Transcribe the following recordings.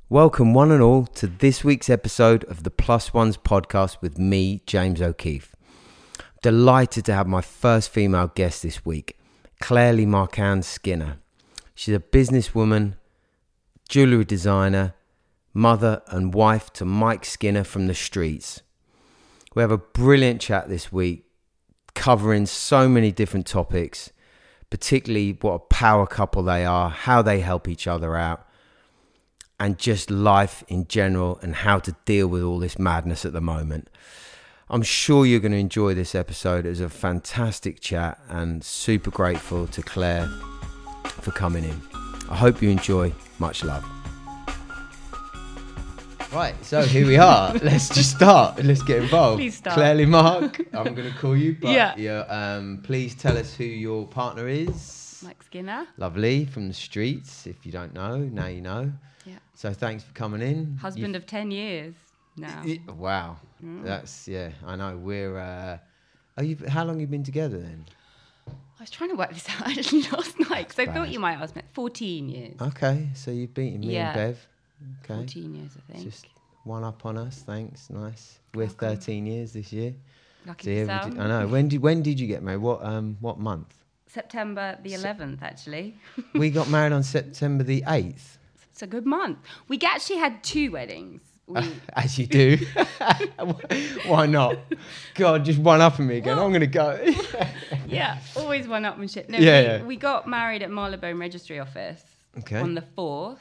Welcome one and all to this week's episode of the Plus Ones podcast with me, James O'Keefe. Delighted to have my first female guest this week, Claire-Lee Marquand Skinner. She's a businesswoman, jewellery designer, mother and wife to Mike Skinner from the streets. We have a brilliant chat this week covering so many different topics, particularly what a power couple they are, how they help each other out, and just life in general and how to deal with all this madness at the moment. I'm sure you're going to enjoy this episode. It was a fantastic chat and super grateful to Claire for coming in. I hope you enjoy. Much love. Right, so here we are. Let's just start. Let's get involved. Please start. Claire-Lee Mark, I'm going to call you, but Yeah. please tell us who your partner is. Mike Skinner. Lovely, from the streets. If you don't know, now you know. Yeah. So thanks for coming in. Husband of 10 years now. Wow. That's, yeah, I know. We're, how long have you been together then? I was trying to work this out actually last night because I bad. thought you might ask me. 14 years. Okay, so you've beaten me Yeah. and Bev. Okay. 14 years, I think. Just one up on us, thanks, nice. We're Welcome. 13 years this year. Lucky So yeah, for some. I know. When did you get married? What month? September the 11th, actually. We got married on September the 8th. It's a good month. We actually had two weddings. As you do. Why not? God, just one up on me again. I'm going to go. Yeah, always one-upmanship. No, Yeah, we got married at Marylebone Registry Office Okay. on the 4th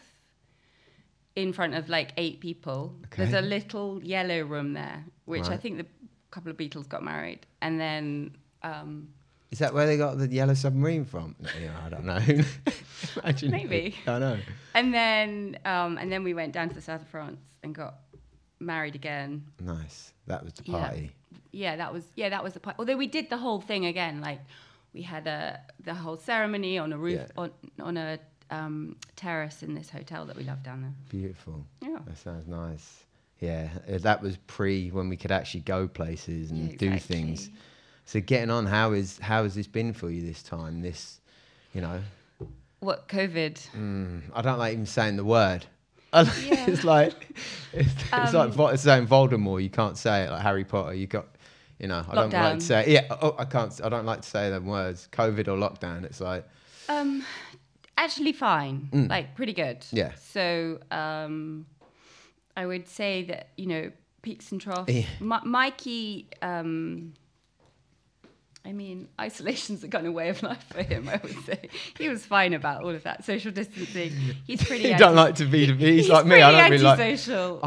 in front of like 8 people. Okay. There's a little yellow room there, which I Right. think a couple of Beatles got married. And then... Is that where they got the yellow submarine from? Yeah, I don't know. Imagine. Maybe. I know. And then we went down to the south of France and got married again. Nice. That was the Yeah. party. That was the part. Although we did the whole thing again, like we had the whole ceremony on a roof Yeah. on a terrace in this hotel that we love down there. Beautiful. Yeah. That sounds nice. Yeah, that was pre when we could actually go places and Yeah, do exactly. things. So getting on, how has this been for you this time? This, you know, What, COVID? I don't like even saying the word. It's like it's like saying Voldemort. You can't say it like Harry Potter. You got, you know, I don't like Lockdown. to say. Yeah, I can't. I don't like to say them words. COVID or lockdown. It's like Actually fine, like pretty good. Yeah. So I would say that, you know, peaks and troughs. Yeah. Mikey, I mean, isolation's a kind of way of life for him, I would say. He was fine about all of that. Social distancing. He's pretty... you don't like to be. He's like me. I don't really like. antisocial.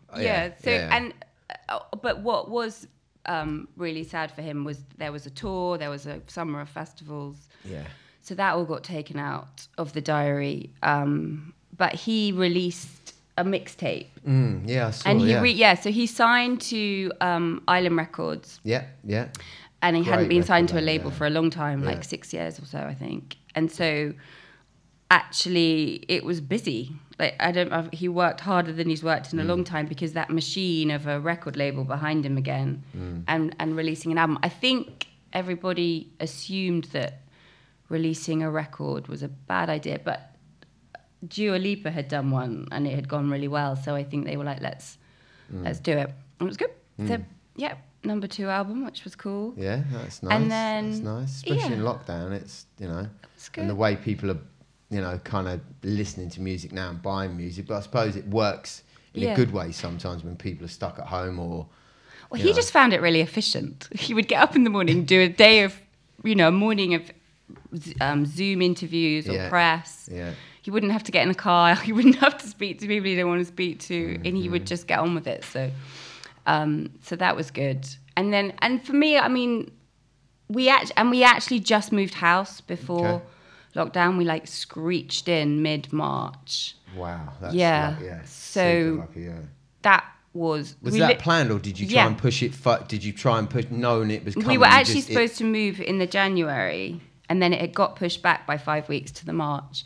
But what was really sad for him was there was a tour, there was a summer of festivals. Yeah. So that all got taken out of the diary. But he released a mixtape. Yeah, I saw. And he yeah. so he signed to Island Records. Yeah. And he hadn't Great been signed record to a label label, for a long time, Yeah. like 6 years or so, I think. And so actually it was busy. Like he worked harder than he's worked in a long time because that machine of a record label behind him again and releasing an album. I think everybody assumed that releasing a record was a bad idea, but Dua Lipa had done one and it had gone really well. So I think they were like, let's do it. And it was good. So yeah. Number 2 album, which was cool. Yeah, that's nice. And then- that's nice, especially in yeah. lockdown. It's, you know, It's good. and the way people are, you know, kind of listening to music now and buying music. But I suppose it works in a Yeah. good way sometimes when people are stuck at home or. Well, you he know. just found it really efficient. He would get up in the morning, do a day of, you know, a morning of Zoom interviews or Yeah. press. Yeah. He wouldn't have to get in a car. He wouldn't have to speak to people he didn't want to speak to, and he would just get on with it. So that was good. And for me, I mean, we actually just moved house before Okay. lockdown. We like screeched in mid-March. Wow. That's Yeah. Lucky, yeah. So- Super lucky, yeah. That was Was we that li- planned or did you try Yeah. and push it? Did you try and push knowing it was coming? We were you actually just- supposed to move in the January, and then it got pushed back by 5 weeks to the March.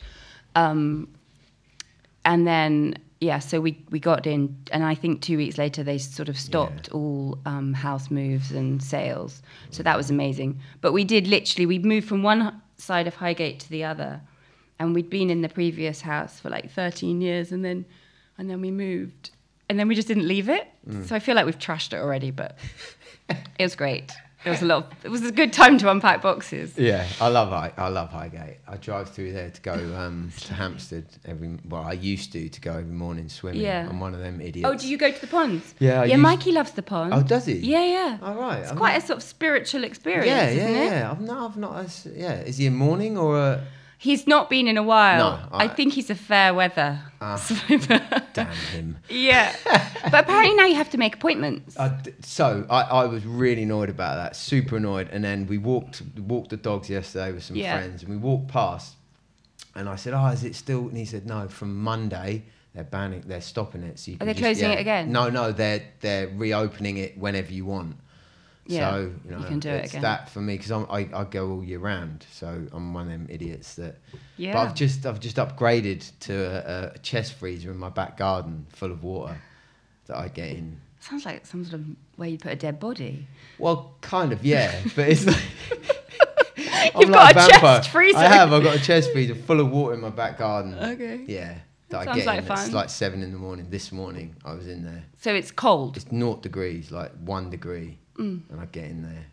And then, yeah, so we got in, and I think 2 weeks later they sort of stopped all house moves and sales. So that was amazing. But we moved from one side of Highgate to the other, and we'd been in the previous house for like 13 years, and then and then we moved, and then we just didn't leave it. So I feel like we've trashed it already, but it was great. It was a good time to unpack boxes. Yeah, I love Highgate. I drive through there to go to Hampstead I used to go every morning swimming. Yeah. I'm one of them idiots. Oh, do you go to the ponds? Yeah, Mikey loves the pond. Oh, does he? Yeah. All right. It's quite a sort of spiritual experience, isn't it? Yeah. I've not. Is he in morning or a? He's not been in a while. No, I think he's a fair weather swimmer. Damn him. Yeah. But apparently now you have to make appointments. So I was really annoyed about that, super annoyed. And then we walked the dogs yesterday with some friends, and we walked past, and I said, "Oh, is it still?" And he said, "No, from Monday they're stopping it. So you can Are they closing it again? No, they're reopening it whenever you want." Yeah, so you can do it again. That for me, because I go all year round, so I'm one of them idiots that. Yeah. But I've just upgraded to a chest freezer in my back garden full of water that I get in. Sounds like some sort of where you put a dead body. Well, kind of, yeah, but it's like. You've got a chest freezer. I've got a chest freezer full of water in my back garden. Okay. Yeah. That Sounds I get like in. fun. It's like 7 a.m. This morning I was in there. So it's cold. It's 0 degrees, like 1 degree, and I get in there.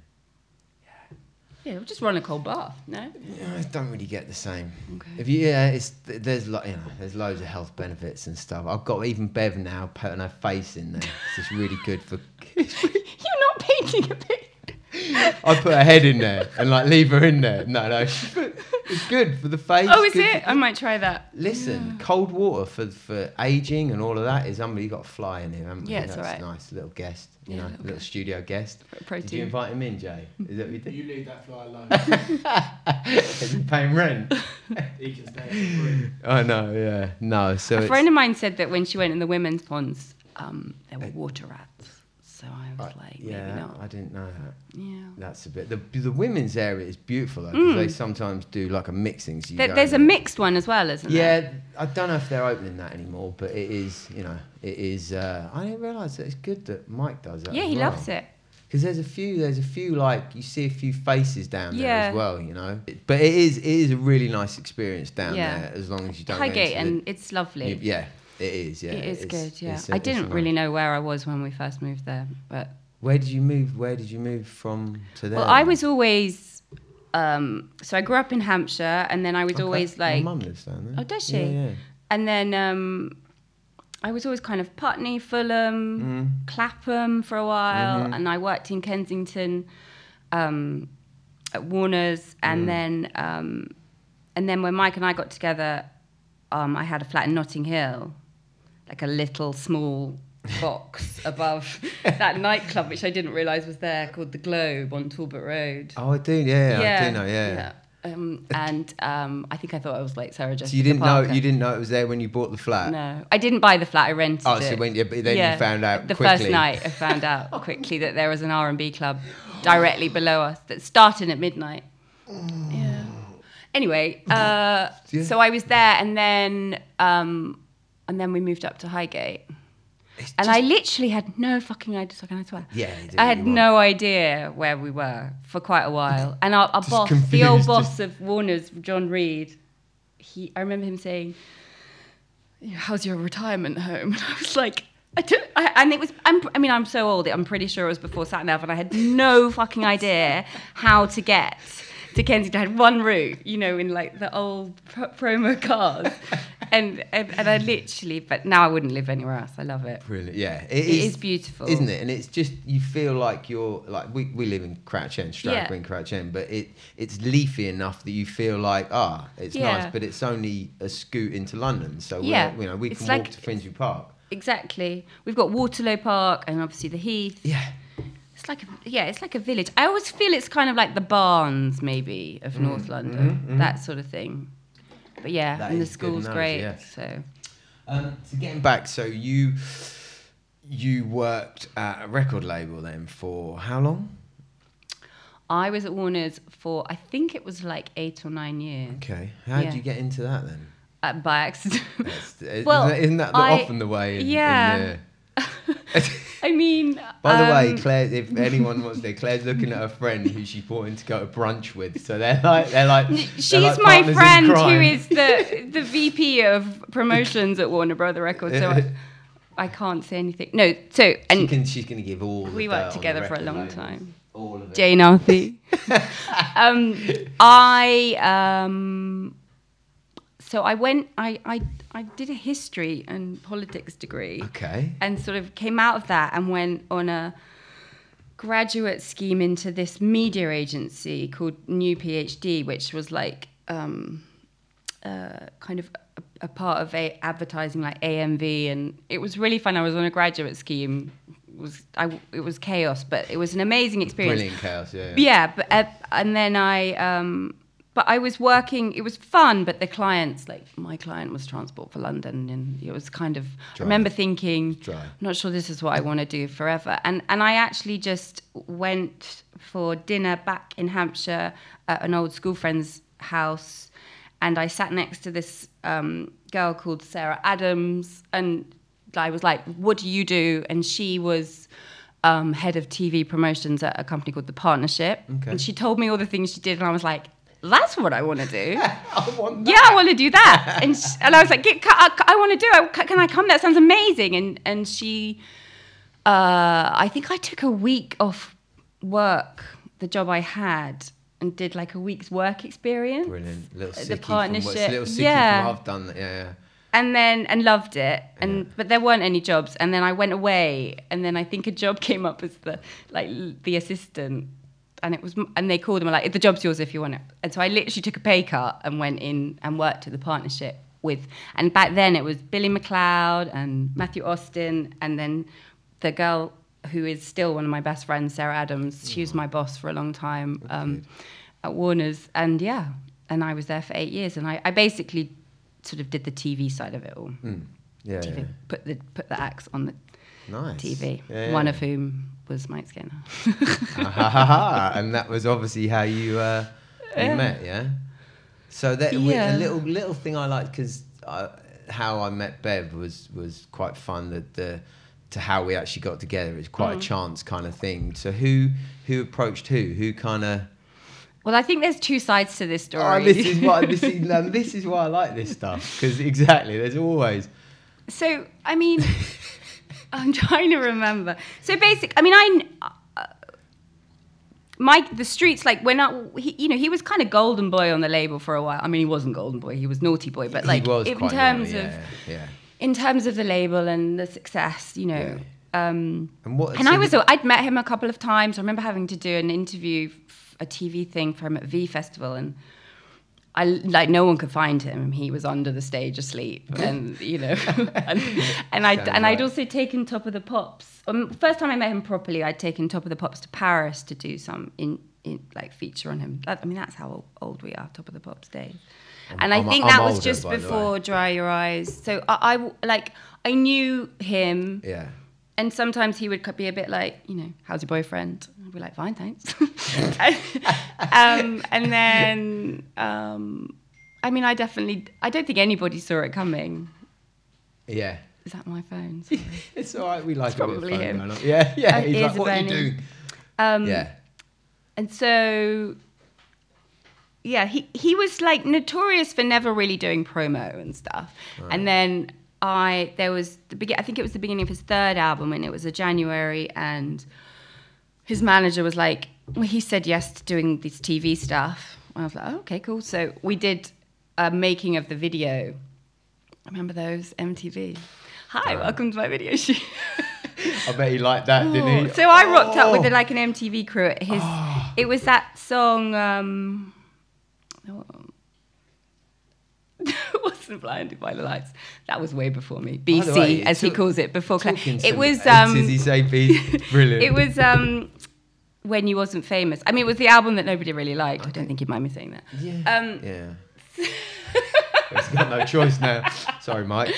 Yeah, we'll just run a cold bath, no? Yeah, I don't really get the same. Okay. There's loads of health benefits and stuff. I've got even Bev now putting her face in there. It's just really good for. You're not painting a picture. I put her head in there and like leave her in there. No, it's good for the face. Oh, is it? I might try that. Listen, cold water for aging and all of that is unbelievable. You got a fly in here, haven't you? Yeah, it's all right. Nice little guest, Yeah, little studio guest. Protein. Did you invite him in, Jay? Is that what you did? You leave that fly alone. Is he paying rent? He can stay for free. I know, yeah. No, so A friend of mine said that when she went in the women's ponds, there were water rats. So I was like, maybe not. I didn't know that. Yeah. That's a bit. The women's area is beautiful though, because they sometimes do like a mixing. So There's a mixed one as well, isn't there? Yeah, I don't know if they're opening that anymore, but it is. It is. I didn't realise that it's good that Mike does that. Yeah, as he well. loves it. Because there's a few like you see a few faces down there as well, But it is a really nice experience down there as long as you don't. Highgate, and it's lovely. Yeah, it is. Yeah, it is good. Yeah, it's I didn't nice. really know where I was when we first moved there, but. Where did you move from to there? Well, I was always. So I grew up in Hampshire, and then I was always like. My mum lives down there. Oh, does she? Yeah. And then I was always kind of Putney, Fulham, Clapham for a while, and I worked in Kensington at Warner's, and then when Mike and I got together, I had a flat in Notting Hill, like a little small box above that nightclub, which I didn't realise was there, called the Globe on Talbot Road. Oh, I do. Yeah, I do know. Yeah. I think I thought I was like Sarah Jessica So you didn't Parker. know it was there when you bought the flat? No, I didn't buy the flat. I rented it. Oh, so when you found out the quickly. first night I found out quickly that there was an R&B club directly below us that started at midnight. Yeah. Anyway, so I was there, and then we moved up to Highgate. And I literally had no fucking idea. So can I swear? Yeah, I had no idea where we were for quite a while. And our boss, the old boss of Warner's, John Reed, I remember him saying, "How's your retirement home?" And I was like, I'm so old. I'm pretty sure it was before Sat-Nav, and I had no fucking idea how to get to Kensington. I had one route, in like the old promo cars. And I literally, but now I wouldn't live anywhere else. I love it. Brilliant, yeah. It is beautiful. Isn't it? And it's just, you feel like you're, like, we live in Crouch End, Stradbroke, Crouch End, but it's leafy enough that you feel like, it's nice, but it's only a scoot into London. So, we can walk to Finsbury Park. Exactly. We've got Waterloo Park and obviously the Heath. Yeah. It's like a village. I always feel it's kind of like the Barnes, maybe, of North London, that sort of thing. But yeah, and the school's great. Yeah. So getting back, so you worked at a record label then for how long? I was at Warner's for, I think it was like 8 or 9 years. Okay. How did you get into that then? By accident. Isn't that often the way? I mean, By the way, Claire, if anyone wants to, Claire's looking at her friend who she's brought in to go to brunch with. So they're like she's like my partners in friend who crime. is the VP of promotions at Warner Brother Records. So I can't say anything. No, so and she's going to give all. we the dirt worked on together the for a record long labels. time. All of it. Jane Arthey. So I did a history and politics degree. Okay. And sort of came out of that and went on a graduate scheme into this media agency called New PhD, which was like kind of a part of advertising, like AMV, and it was really fun. I was on a graduate scheme. It was chaos, but it was an amazing experience. Brilliant chaos, yeah. Yeah, but and then but I was working. It was fun, but the clients, like my client, was Transport for London, and it was kind of. Dry. I remember thinking, Dry. I'm not sure this is what I want to do forever. And I actually just went for dinner back in Hampshire at an old school friend's house, and I sat next to this girl called Sarah Adams, and I was like, "What do you do?" And she was head of TV promotions at a company called The Partnership, and she told me all the things she did, and I was like, that's what I want to do. I want that. Yeah, I want to do that. And I was like, I want to do it. Can I come? That sounds amazing. And she, I think I took a week off work, the job I had, and did like a week's work experience. Brilliant. Little sickie The Partnership. Little sickie Yeah. from I've done that. Yeah. And loved it, but there weren't any jobs. And then I went away, and then I think a job came up as the assistant. And they called them like, the job's yours if you want it. And so I literally took a pay cut and went in and worked at the Partnership and back then it was Billy McLeod and Matthew Austin, and then the girl who is still one of my best friends, Sarah Adams. She was my boss for a long time at Warner's, and I was there for 8 years, and I basically sort of did the TV side of it all. Yeah. TV, put the axe on the Nice. TV. Yeah. One of whom was Mike Skinner. And that was obviously how you met, yeah. So that a little thing I liked, because how I met Bev was quite fun. To how we actually got together, it's quite a chance kind of thing. So who approached who kind of. Well, I think there's two sides to this story. Oh, this is why I like this stuff, because exactly there's always. So I mean. I'm trying to remember. So basically, I mean, the streets, like he was kind of golden boy on the label for a while. I mean, he wasn't golden boy; he was naughty boy. But like in terms of the label and the success, And I'd met him a couple of times. I remember having to do an interview, a TV thing for him at V Festival, and no one could find him. He was under the stage asleep, and I'd also taken Top of the Pops. First time I met him properly, I'd taken Top of the Pops to Paris to do some in feature on him. I mean, that's how old we are, Top of the Pops days. And I think that was just before Dry Your Eyes. So I knew him. Yeah. And sometimes he would be a bit like, how's your boyfriend? I'd be like, fine, thanks. And then, I mean, I don't think anybody saw it coming. Yeah. Is that my phone? Sorry. It's all right. We like a bit of Probably phone him. going on. Yeah. He's like, what are you doing? Yeah. And so, yeah, he was like notorious for never really doing promo and stuff. Right. And then I think it was the beginning of his third album, and it was a January, and his manager was like, well, he said yes to doing this TV stuff. I was like, oh, okay, cool. So we did a making of the video. I remember those, MTV. Hi, welcome to my video shoot. I bet he liked that, didn't he? So I rocked up with an MTV crew at his. It was that song. Wasn't blinded by the lights. That was way before me. BC, way, as he calls it, before Claire. It was. Does he say BC? Brilliant. It was When You Wasn't Famous. I mean, it was the album that nobody really liked. Okay. I don't think he'd mind me saying that. Yeah. He's got no choice now. Sorry, Mike.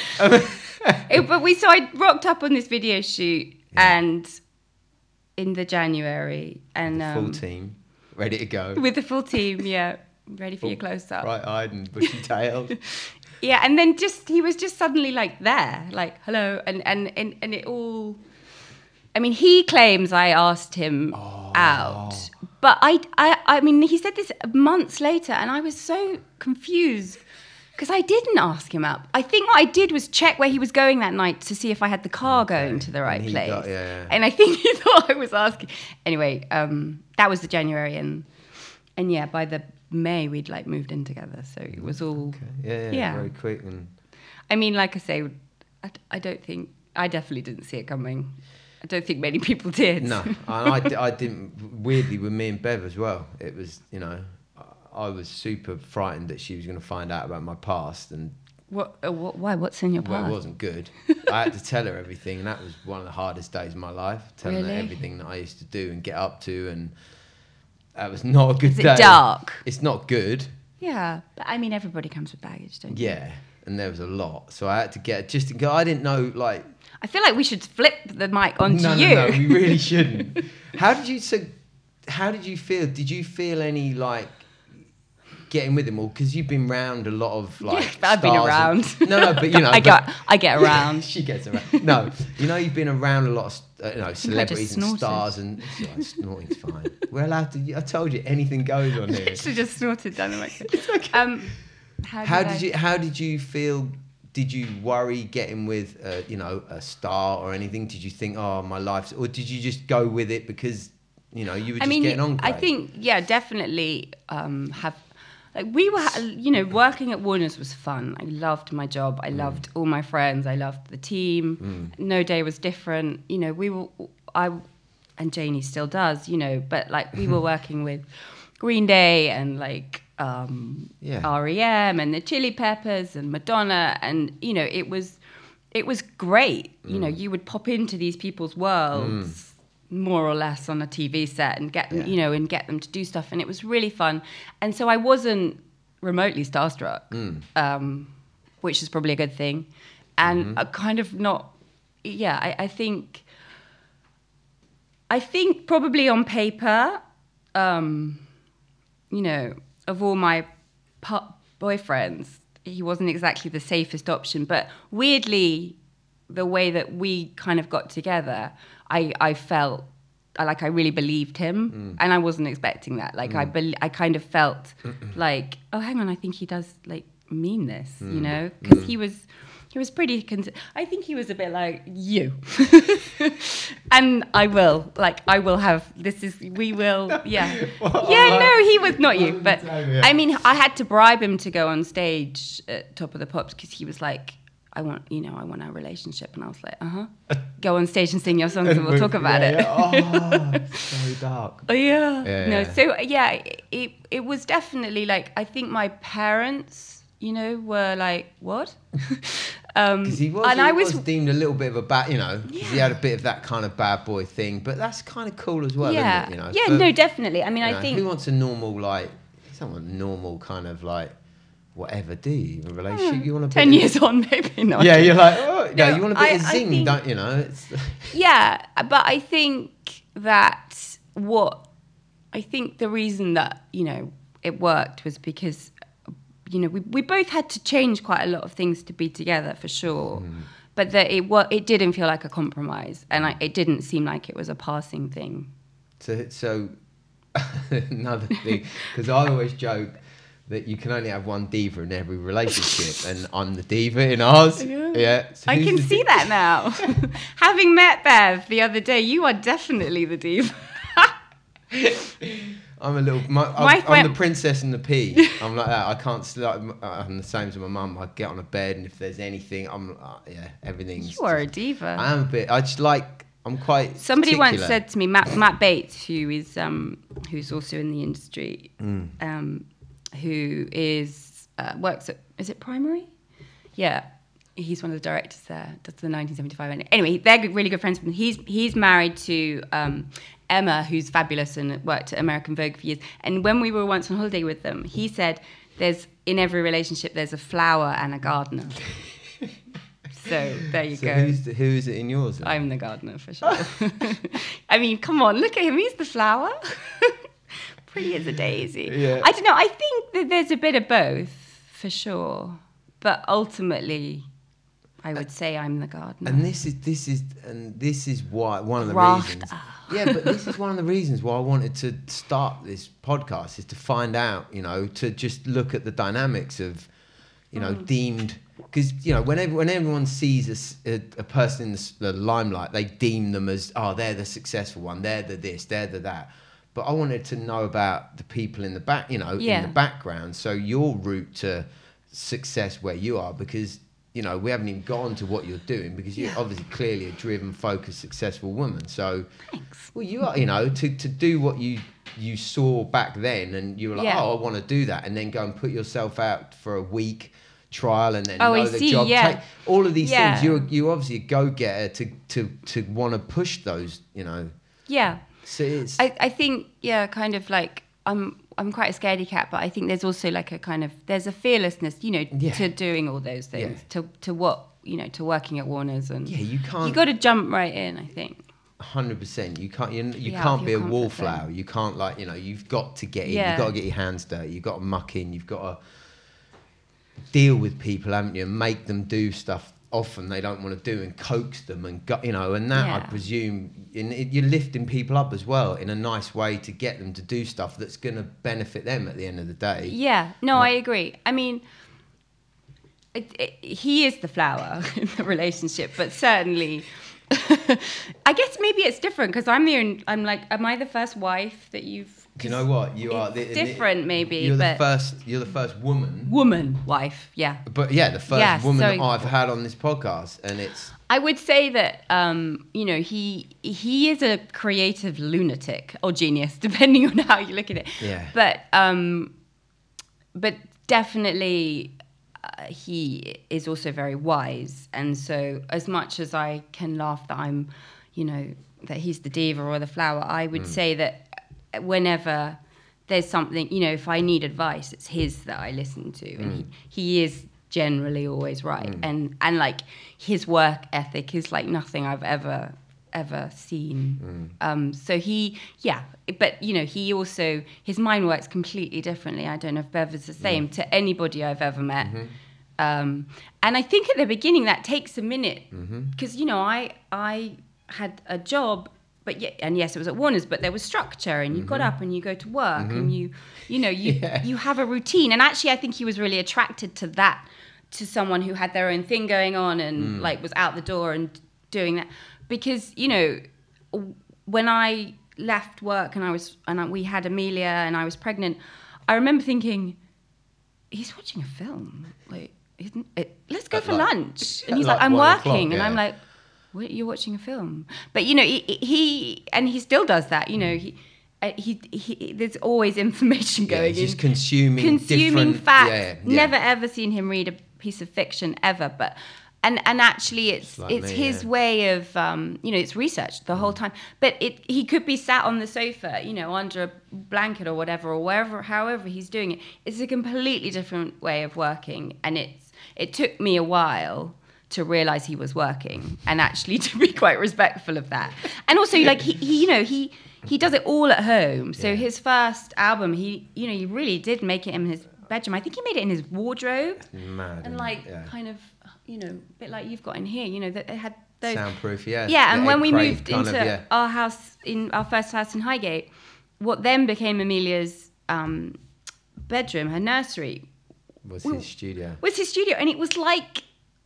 I rocked up on this video shoot and in the January, and full team ready to go. With the full team, yeah. Ready for your close-up. Bright-eyed and bushy-tailed. Yeah, and then he was just suddenly like there, like hello, and it all. I mean, he claims I asked him out, but I mean, he said this months later, and I was so confused because I didn't ask him out. I think what I did was check where he was going that night to see if I had the car going to the right place. And I think he thought I was asking. Anyway, that was the January, and yeah, by the May we'd like moved in together, so it was all very quick. And I mean, like I say, I definitely didn't see it coming. I don't think many people did. No, and I didn't. Weirdly, with me and Bev as well, it was, you know, I was super frightened that she was going to find out about my past. And why? What's in your past? Well, it wasn't good. I had to tell her everything, and that was one of the hardest days of my life, telling her everything that I used to do and get up to, and that was not a good day. Is it dark? It's not good. Yeah, but I mean, everybody comes with baggage, don't you? Yeah, and there was a lot, so I had to get just to go. I didn't know, like. I feel like we should flip the mic onto you. No, we really shouldn't. How did you feel? Did you feel any like getting with him, or because you've been around a lot of like? Yeah, I've been around. But you know, I get around. She gets around. No, you know, you've been around a lot of celebrities and stars, and snorting's fine. We're allowed to. I told you, anything goes on here. I should have just snorted down the mic. It's okay. How did you feel? Did you worry getting with, a star or anything? Did you think, oh, my life's... Or did you just go with it because, you know, you were just getting on great? I think, yeah, definitely we were, working at Warner's was fun. I loved my job. I loved all my friends. I loved the team. No day was different. You know, and Janie still does, you know, but like we were working with Green Day and like... REM and the Chili Peppers and Madonna, and you know it was great. You know, you would pop into these people's worlds more or less on a TV set and get them, and get them to do stuff, and it was really fun. And so I wasn't remotely starstruck, which is probably a good thing, and kind of not. Yeah, I think probably on paper, of all my boyfriends, he wasn't exactly the safest option. But weirdly, the way that we kind of got together, I felt like I really believed him, and I wasn't expecting that. Like I kind of felt like, oh, hang on, I think he does like mean this, you know, because he was pretty. I think he was a bit like you, and I will have. We will. Yeah, No, he was not you, but I mean, I had to bribe him to go on stage at Top of the Pops because he was like, I want our relationship, and I was like, go on stage and sing your songs, and we'll talk about it. Oh, so dark. So it was definitely like, I think my parents, you know, were like, what? Because he was deemed a little bit of a bad, you know, because he had a bit of that kind of bad boy thing, but that's kind of cool as well, isn't it? You know, no, definitely. I mean, I think... Who wants a normal, like, someone normal kind of, like, whatever, do you? A relationship? You want a bit 10 years on, maybe not. Yeah, you're like, oh, no, you want a bit of zing, don't you know? Yeah, but I think that I think the reason that, you know, it worked was because... You know, we both had to change quite a lot of things to be together, for sure. But that it didn't feel like a compromise, and it didn't seem like it was a passing thing. So another thing, because I always joke that you can only have one diva in every relationship, and I'm the diva in ours. Yeah. So I can see that now. Having met Bev the other day, you are definitely the diva. I'm I'm the princess and the pea. I'm like that. I can't. I'm the same as my mum. I get on a bed, and if there's anything, everything's. You are a diva. I am a bit. I just like. I'm quite. Somebody particular. once said to me, Matt Bates, who's also in the industry, who works at, is it Primary? Yeah. He's one of the directors there. That's the 1975. Anyway, they're really good friends with him. He's married to Emma, who's fabulous and worked at American Vogue for years. And when we were once on holiday with them, he said, in every relationship, there's a flower and a gardener. So there you go. Who is it in yours then? I'm the gardener, for sure. I mean, come on, look at him. He's the flower. Pretty as a daisy. Yeah. I don't know. I think that there's a bit of both, for sure. But ultimately... I would say I'm the gardener. And this is why one of the Graft. reasons. Yeah, but this is one of the reasons why I wanted to start this podcast, is to find out, to just look at the dynamics of, deemed, because when everyone sees a person in the limelight, they deem them as, they're the successful one, they're the this, they're the that. But I wanted to know about the people in the back, in the background. So your route to success where you are, because we haven't even gone to what you're doing, because you're obviously clearly a driven, focused, successful woman. So, thanks. Well, you are, to do what you saw back then, and you were like, I want to do that, and then go and put yourself out for a week trial, and then know the job. Take all of these things. You're obviously a go-getter to want to push those. Yeah. So it's. I think kind of like I'm quite a scaredy cat, but I think there's also like there's a fearlessness, to doing all those things, to what, to working at Warner's, and you can't. You got to jump right in, I think. 100%. You can't. You can't be a wallflower. You can't You've got to get in. You've got to get your hands dirty. You've got to muck in. You've got to deal with people, haven't you, and make them do stuff often they don't want to do, and coax them, and and that I presume you're lifting people up as well in a nice way to get them to do stuff that's going to benefit them at the end of the day. I agree. I mean, he is the flower in the relationship, but certainly I guess maybe it's different, because am I the first wife that you've... Do you know what? You are different, maybe. You're the first woman Wife, yeah. But the first woman that I've had on this podcast, and it's. I would say that he is a creative lunatic or genius, depending on how you look at it. Yeah. But definitely, he is also very wise, and so as much as I can laugh that I'm, that he's the diva or the flower, I would say that whenever there's something, if I need advice, it's his that I listen to, and he is generally always right, and like his work ethic is like nothing I've ever seen. So but he also, his mind works completely differently. I don't know if Bev is the same to anybody I've ever met. And I think at the beginning that takes a minute, because I had a job. But yes, it was at Warner's, but there was structure, and you got up and you go to work, and you have a routine. And actually, I think he was really attracted to that, to someone who had their own thing going on and was out the door and doing that. Because when I left work and we had Amelia and I was pregnant, I remember thinking, he's watching a film. Like, isn't it? Let's go for lunch. And he's like, I'm working, and I'm like, what, you're watching a film? But he still does that. He there's always information going in. Just consuming facts. Yeah. Never ever seen him read a piece of fiction ever. But and actually it's his way of it's research the whole time. But he could be sat on the sofa, under a blanket or whatever, or wherever, however he's doing it. It's a completely different way of working, and it took me a while to realize he was working, and actually to be quite respectful of that. And also, like, he does it all at home. So his first album, he really did make it in his bedroom. I think he made it in his wardrobe. Mad. And kind of, a bit like you've got in here, that it had those... Soundproof, yeah. Yeah, and when we moved into our house, in our first house in Highgate, what then became Amelia's bedroom, her nursery... Was his studio. And it was like...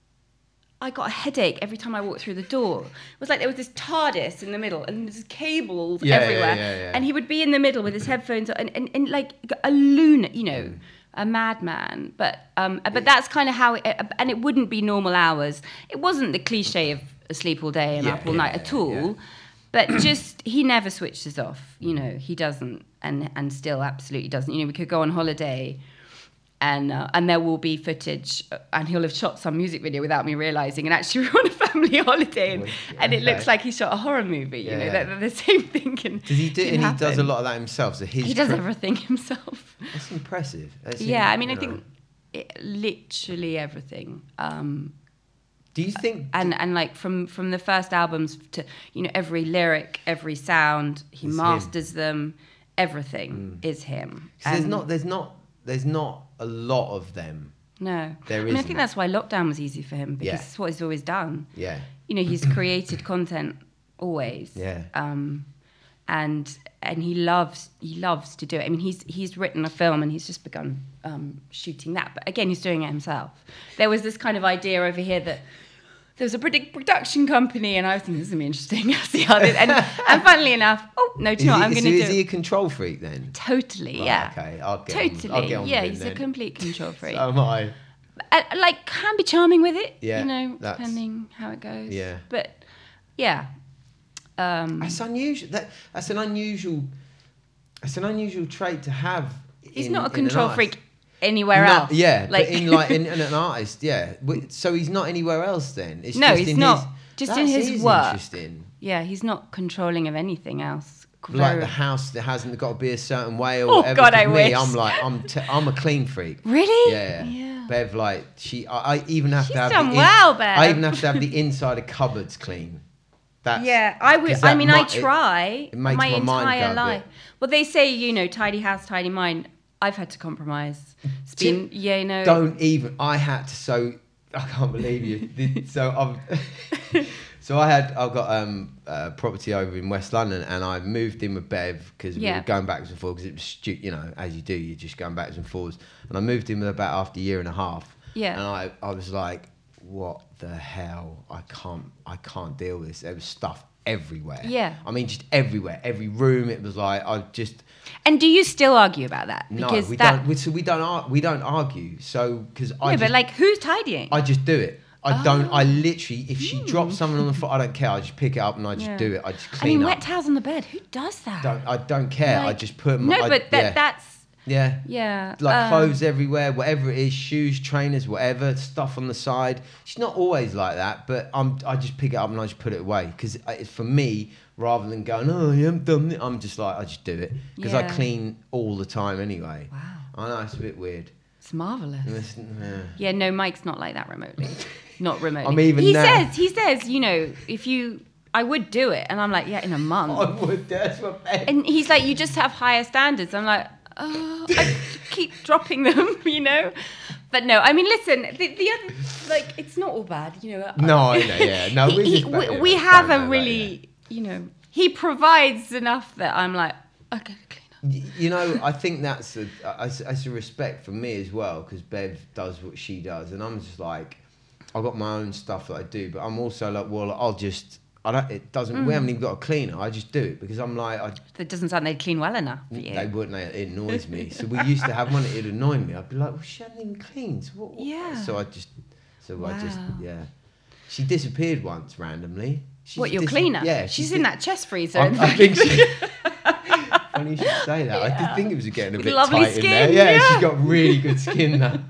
I got a headache every time I walked through the door. It was like there was this TARDIS in the middle, and there's cables everywhere. Yeah. And he would be in the middle with his headphones on, and like a lunatic, a madman. But that's kind of how and it wouldn't be normal hours. It wasn't the cliche of asleep all day and up all night at all. Yeah. But just, he never switches off. He doesn't, and still absolutely doesn't. We could go on holiday, and there will be footage, and he'll have shot some music video without me realizing. And actually, we're on a family holiday, and it looks like he shot a horror movie. That the same thing can. Does he do? And he does a lot of that himself. So he does everything himself. That's impressive. I think literally everything. Do you think? And like from the first albums to every lyric, every sound, he masters them. Everything is him. There's not a lot of them. No. There I mean, I isn't. think that's why lockdown was easy for him, because Yeah. it's what he's always done. Yeah. You know, he's created content always. Yeah. And he loves to do it. I mean, he's written a film and he's just begun shooting that. But again, he's doing it himself. There was this kind of idea over here that there was a big production company, and I was thinking, this is going to be interesting. See how this, and funnily enough, do you know what I'm going to do? Is he a control freak then? Totally, Right, yeah. Okay, I'll get Totally, on, I'll get on yeah. with him He's then. a complete control freak. So am I. Like, can be charming with it, Yeah, you know, that's- depending how it goes. Yeah. But yeah. That's unusual. That's an unusual trait to have. He's in- not a in an control artist. freak anywhere No, else. Yeah, like, but in an artist, yeah. So he's not anywhere else then. It's No, just he's in not. His, Just that in his is work. Interesting. yeah, he's not controlling of anything else. Like the house that hasn't got to be a certain way or Oh, whatever. God, 'Cause I me, wish. I'm like I'm a clean freak. Really? Yeah. Yeah. Bev, like I even have She's to have done the well, Bev. I even have to have the inside of cupboards clean. That's, Yeah, I would. 'cause I that mean, I it try it makes my my mind entire go a bit. life. Well, they say, you know, tidy house, tidy mind. I've had to compromise. It's been, yeah, you know. Don't even. I had to. So I can't believe you. So I've got property over in West London, and I moved in with Bev because we Yeah. were going backwards and forwards because it was you know, as you do, you're just going backwards and forwards. And I moved in with her about after a year and a half. Yeah. And I was like, what the hell? I can't deal with this. There was stuff everywhere. Yeah. I mean, just everywhere. Every room. It was like I just. And do you still argue about that? No, Because we that, don't. We don't argue. So because No, but like, who's tidying? I just do it. I don't. Oh. I literally, if she drops something on the floor, I don't care. I just pick it up and I just Yeah. do it. I just I clean mean, up. wet towels on the bed. Who does that? I don't care. I Like- just put No, my. but yeah. that's Yeah. yeah. Like clothes everywhere, whatever it is, shoes, trainers, whatever, stuff on the side. She's not always like that, but I just pick it up and I just put it away because it's for me rather than going, oh, you haven't done it. I'm just like, I just do it because I Yeah. clean all the time anyway. Wow. I know it's a bit weird. It's marvelous. Yeah. Yeah, no, Mike's not like that remotely. Not remotely. I'm even he now. says, you know, I would do it, and I'm like, yeah, in a month. I would. That's what. And he's like, you just have higher standards. I'm like, oh, I keep dropping them, you know. But no, I mean, listen, the other, like, it's not all bad, you know. No, I know, yeah. No, we have a really, you know, he provides enough that I'm like, okay, clean up. You know, I think that's a respect for me as well because Bev does what she does, and I'm just like, I've got my own stuff that I do, but I'm also like, well, it doesn't. We haven't even got a cleaner. I just do it because I'm like, That doesn't sound they'd clean well enough for you. they wouldn't. It annoys me. So we used to have one. It'd annoy me. I'd be like, well, she hasn't even cleaned. So what? Yeah. So I just, Wow. yeah. She disappeared once randomly. What, your cleaner? Yeah, She's in that chest freezer. I think she. Funny you should say that. I did think it was getting a bit Lovely tight in there. skin, Yeah, yeah. she's got really good skin now.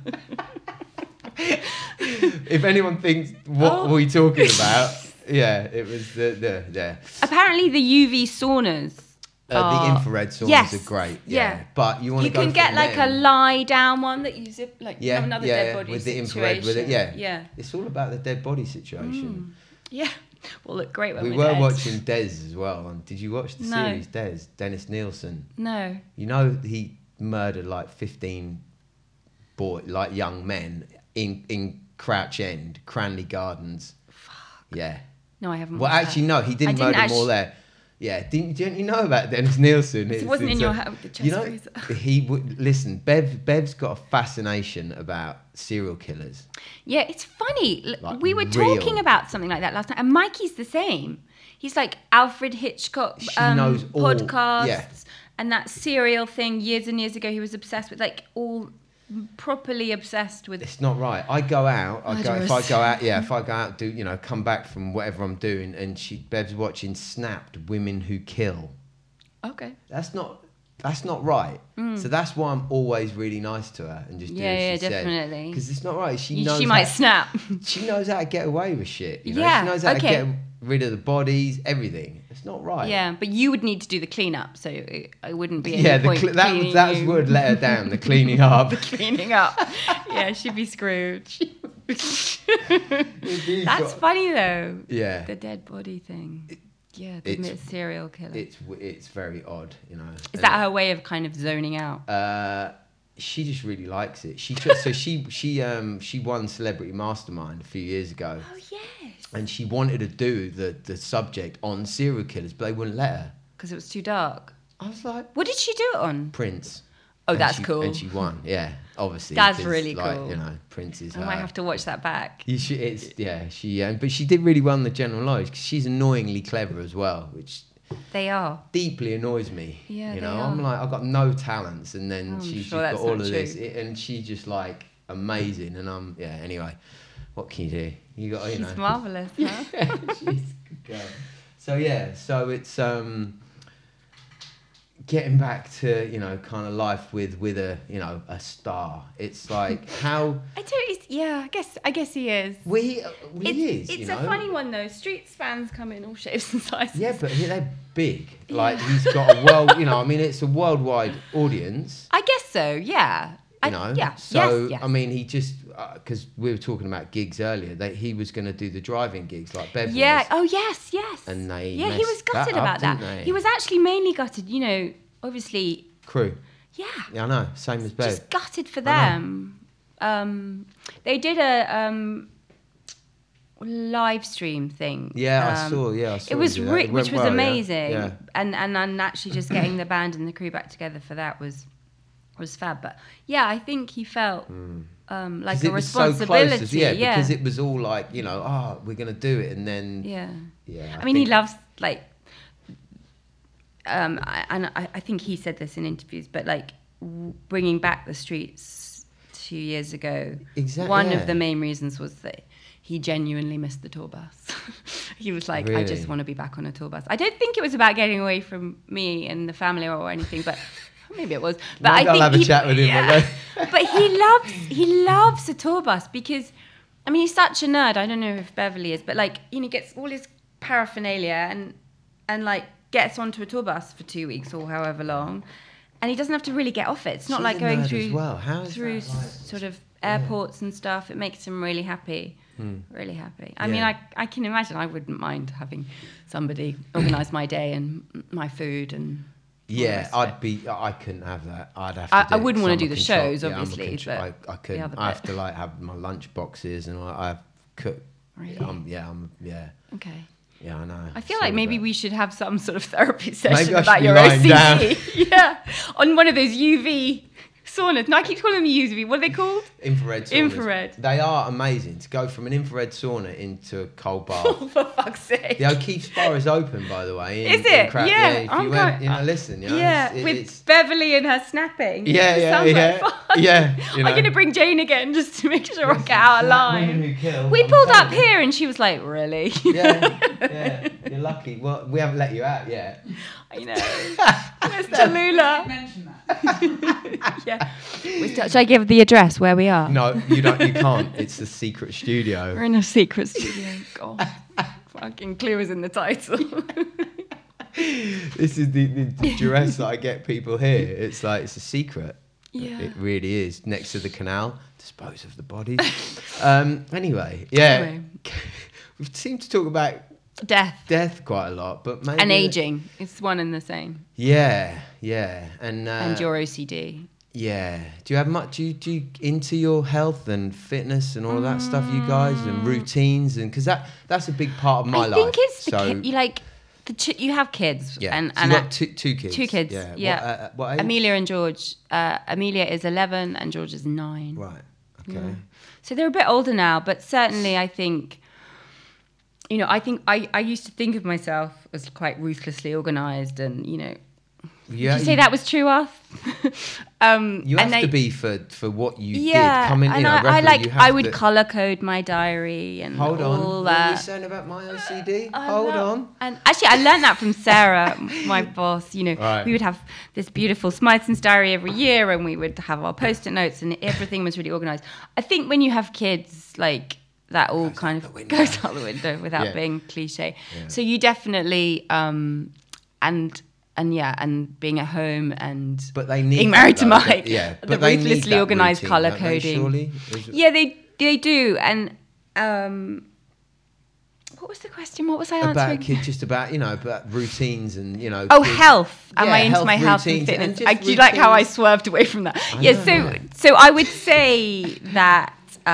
If anyone thinks what we talking about, yeah, it was the Apparently, the UV saunas. the infrared saunas yes, are great. yeah. But you want to You go. can for get like a them. lie down one that you zip, like Yeah, another yeah, dead body with the situation. infrared with it. Yeah, Yeah. It's all about the dead body situation. Yeah. Will look great when We we're were dead. watching Des as well. And did you watch the No. series Des? Dennis Nielsen. No. You know he murdered like 15 young men in Crouch End, Cranley Gardens. Fuck. Yeah. No, I haven't. Well, watched actually, that. no, he didn't I didn't murder them all there. Yeah, didn't you know about Dennis Nielsen? It wasn't in your house, the chest You know, freezer. he would listen. Bev's got a fascination about serial killers. Yeah, it's funny. Like, We were real. talking about something like that last night, and Mikey's the same. He's like Alfred Hitchcock She knows all- podcasts yeah. and that serial thing years and years ago. He was obsessed with, like, all properly obsessed with. It's not right. I go out. Murderers. If I go out, do come back from whatever I'm doing, and Bev's watching Snapped: Women Who Kill. Okay. That's not right. So that's why I'm always really nice to her and just do Yeah, as yeah, she definitely. Because it's not right. She knows. She might how- snap. She knows how to get away with shit. You know? Yeah, She knows how to okay. get rid of the bodies, everything. It's not right. Yeah, but you would need to do the cleanup, so I wouldn't be. Yeah, any point cleaning that you. would let her down. The cleaning up. Cleaning up. Yeah, she'd be screwed. That's funny though. Yeah. The dead body thing. Yeah, the it's- serial killer. It's very odd, you know. Is that her way of kind of zoning out? she just really likes it. She won Celebrity Mastermind a few years ago. Oh yes. And she wanted to do the subject on serial killers, but they wouldn't let her. Because it was too dark. I was like, What did she do it on? Prince. Oh, And that's she- cool. And she won. Yeah, obviously. That's 'cause, really like, cool. You know, Prince is I her. might have to watch that back. You should. It's She. But she did really won the general knowledge because she's annoyingly clever as well, which They are. deeply annoys me. Yeah, you they know, are. I'm like, I've got no talents, and then I'm she's sure just got that's all not of this, true. and she's just like amazing, and I'm Anyway, what can you do? You got She's marvellous, huh? she's a good girl. So it's getting back to kind of life with a a star. It's like how I guess he is. he is. It's a funny one though. Streets fans come in all shapes and sizes. Yeah, but they're big. Like he's got a world. I mean, it's a worldwide audience. I guess so. Yeah. Yeah. So yes. I mean, he just because we were talking about gigs earlier. That he was going to do the driving gigs like Bev Yeah. was. Oh yes. And they he was messed gutted that up, about that. didn't they? He was actually mainly gutted. Obviously. Crew. Yeah. Yeah, I know. Same as Bev. Just gutted for I them. They did a live stream thing. Yeah, I saw. Yeah, I saw. It was you do that. It which went was well, amazing. Yeah. And actually just getting the band and the crew back together for that was fab. But yeah, I think he felt like 'Cause a it was so responsibility. close, because it was all like we're gonna do it, and then yeah. I I mean, he think- loves like, I think he said this in interviews, but like bringing back the Streets 2 years ago. Exactly, One yeah. of the main reasons was that he genuinely missed the tour bus. He was like, I Really? just want to be back on a tour bus. I don't think it was about getting away from me and the family or anything, but maybe it was. But Maybe I I'll think have a chat with him. but he loves a tour bus because, I mean, he's such a nerd. I don't know if Beverly is, but like, he gets all his paraphernalia and like gets onto a tour bus for 2 weeks or however long, and he doesn't have to really get off it. It's not She's like a going nerd through as well. How is through that like? sort of airports and stuff. It makes him really happy. Really happy. I mean, Yeah. I can imagine I wouldn't mind having somebody organise my day and my food and. all the Yeah, rest of it. I couldn't have that. I'd have to. I do it wouldn't wanna 'cause do I'm a the control- shows, I'm a obviously, control- but I couldn't. the other I have bit. to like have my lunch boxes, and I have cook. Really? Yeah. Okay. Yeah, I know. I feel It's like all maybe about- we should have some sort of therapy session Maybe I should about be your lying OCD. Yeah, on one of those UV saunas. No, I keep calling them UV. What are they called? Infrared saunas. Infrared. They are amazing. To go from an infrared sauna into a cold bath. For fuck's sake. The O'Keefe Spa is open, by the way. Is it? Yeah, If I'm you went, going- listen. Yeah, with Beverly and her snapping. Yeah, It yeah, sounds yeah. like fun. Yeah, you I'm know. going to bring Jane again just to make sure I get out of line. We I'm pulled up telling you. here and she was like, really? Yeah, you're lucky. Well, we haven't let you out yet. I know. Mr. Lula. Mention that. Yeah. Should I give the address where we are? No, you don't. You can't. It's the secret We're studio. in a secret studio. God. Fucking clue is in the title. This is the duress that I get people here. It's like it's a secret. Yeah. It really is. Next to the canal, dispose of the bodies. Anyway, yeah. Anyway. We seem to talk about death quite a lot, but maybe And aging. It's one and the same. Yeah, and Your OCD. Yeah. Do you have much? Do you into your health and fitness and all of that stuff, you guys, and routines, and because that's a big part of my life. I think it's the so, you like you have kids. Yeah. And so you got two kids. 2 kids. Yeah. What age? Amelia and George. Amelia is 11 and George is 9. Right. Okay. Yeah. So they're a bit older now, but certainly I think. I used to think of myself as quite ruthlessly organised, and Yeah, Did you say that was true, Arth? You have to be for what you did. Coming, and I would colour code my diary and Hold on. all What were you that. saying about my OCD? I Hold know. on. And actually, I learned that from Sarah, my boss. Right. We would have this beautiful Smithson's diary every year, and we would have our post-it notes, and everything was really organised. I think when you have kids, like that all kind of goes out the window without being cliche. Yeah. So you definitely and being at home and But they need being married to that, though. Mike. Yeah, the but they need ruthlessly that organised routine, colour don't they, coding. surely? Yeah, they do, and What was the question? What was I answering? Just about, about routines and, Oh, kids. health. Am Yeah, I into my health and routines and fitness? just Do you like how I routines. swerved away from that? I Yeah, know, so I would say that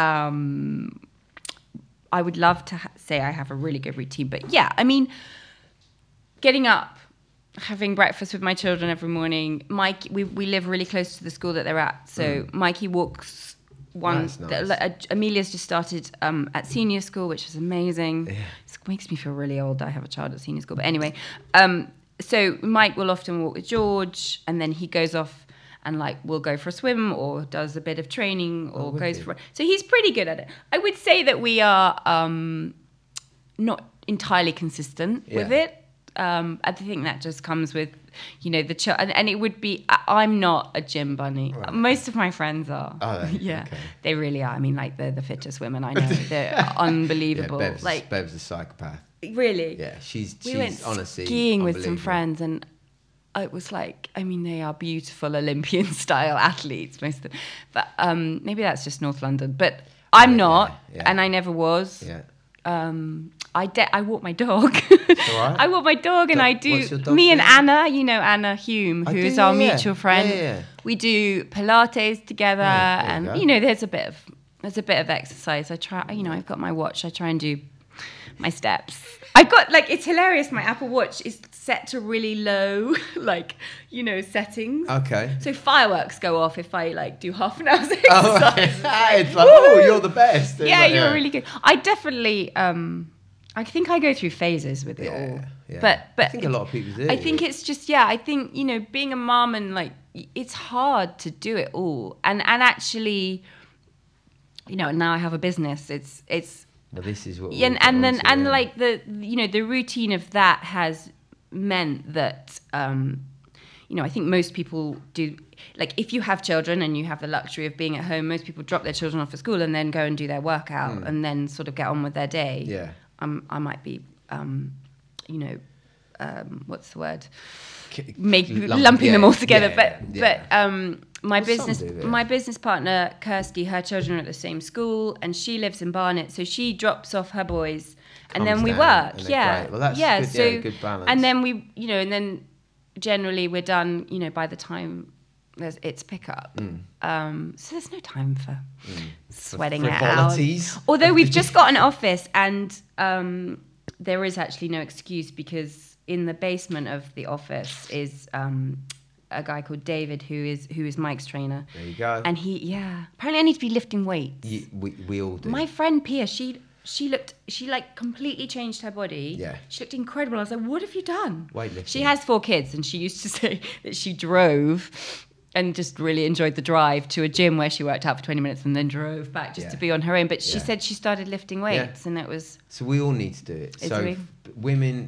I would love to say I have a really good routine. But yeah, I mean, getting up, having breakfast with my children every morning. Mike, we live really close to the school that they're at. So Mikey walks one. That's nice. Amelia's just started at senior school, which is amazing. Yeah. It makes me feel really old that I have a child at senior school. But anyway, so Mike will often walk with George, and then he goes off and will go for a swim or does a bit of training or goes for. So he's pretty good at it. I would say that we are not entirely consistent with it. I think that just comes with, the and it would be. I'm not a gym bunny. Right. Most of my friends are. Are they? Yeah, Okay. they really are. I mean, they're the fittest women I know. They're unbelievable. Yeah, Bev's a psychopath. Really. Yeah, she's We went honestly skiing with some unbelievable. friends, and it was they are beautiful Olympian style athletes, most of them. But maybe that's just North London. But I'm not, yeah. and I never was. Yeah. I walk my dog. All right. I walk my dog, and I do. What's your dog's Me and name? Anna, Anna Hume, I who do, is our yeah. mutual friend. Yeah. We do Pilates together, Yeah, there you and go. there's a bit of exercise. I try. I've got my watch. I try and do my steps. I've got it's hilarious. My Apple Watch is set to really low, settings. Okay. So fireworks go off if I do half an hour's exercise. Oh, right. It's like, oh, you're the best. It's Yeah, like, you're really good. I definitely, I think I go through phases with it all. Yeah. But I think a lot of people do. I think it's just, I think, being a mum and it's hard to do it all. And actually, now I have a business. It's Well, this is what. the routine of that has meant that I think most people do. If you have children and you have the luxury of being at home, most people drop their children off at school and then go and do their workout and then sort of get on with their day. Yeah. I might be, what's the word? Lumping Lumping them all together. yeah. But my Well, some do, yeah. my business partner Kirsty, her children are at the same school, and she lives in Barnet, so she drops off her boys, and then Comes we down, work. and they're Yeah, great. Well, that's yeah. good, So good balance. and then we, and then generally we're done. By the time it's pickup. So there's no time for sweating it out. frivolities. Although we've just got an office, and there is actually no excuse, because in the basement of the office is a guy called David who is Mike's trainer. There you go. And apparently I need to be lifting weights. We all do. My friend Pia, she completely changed her body. Yeah. She looked incredible. I was like, what have you done? Weightlifting. She has 4 kids, and she used to say that she drove and just really enjoyed the drive to a gym where she worked out for 20 minutes and then drove back just to be on her own. But she said she started lifting weights, and it was... So we all need to do it. Is So we? women,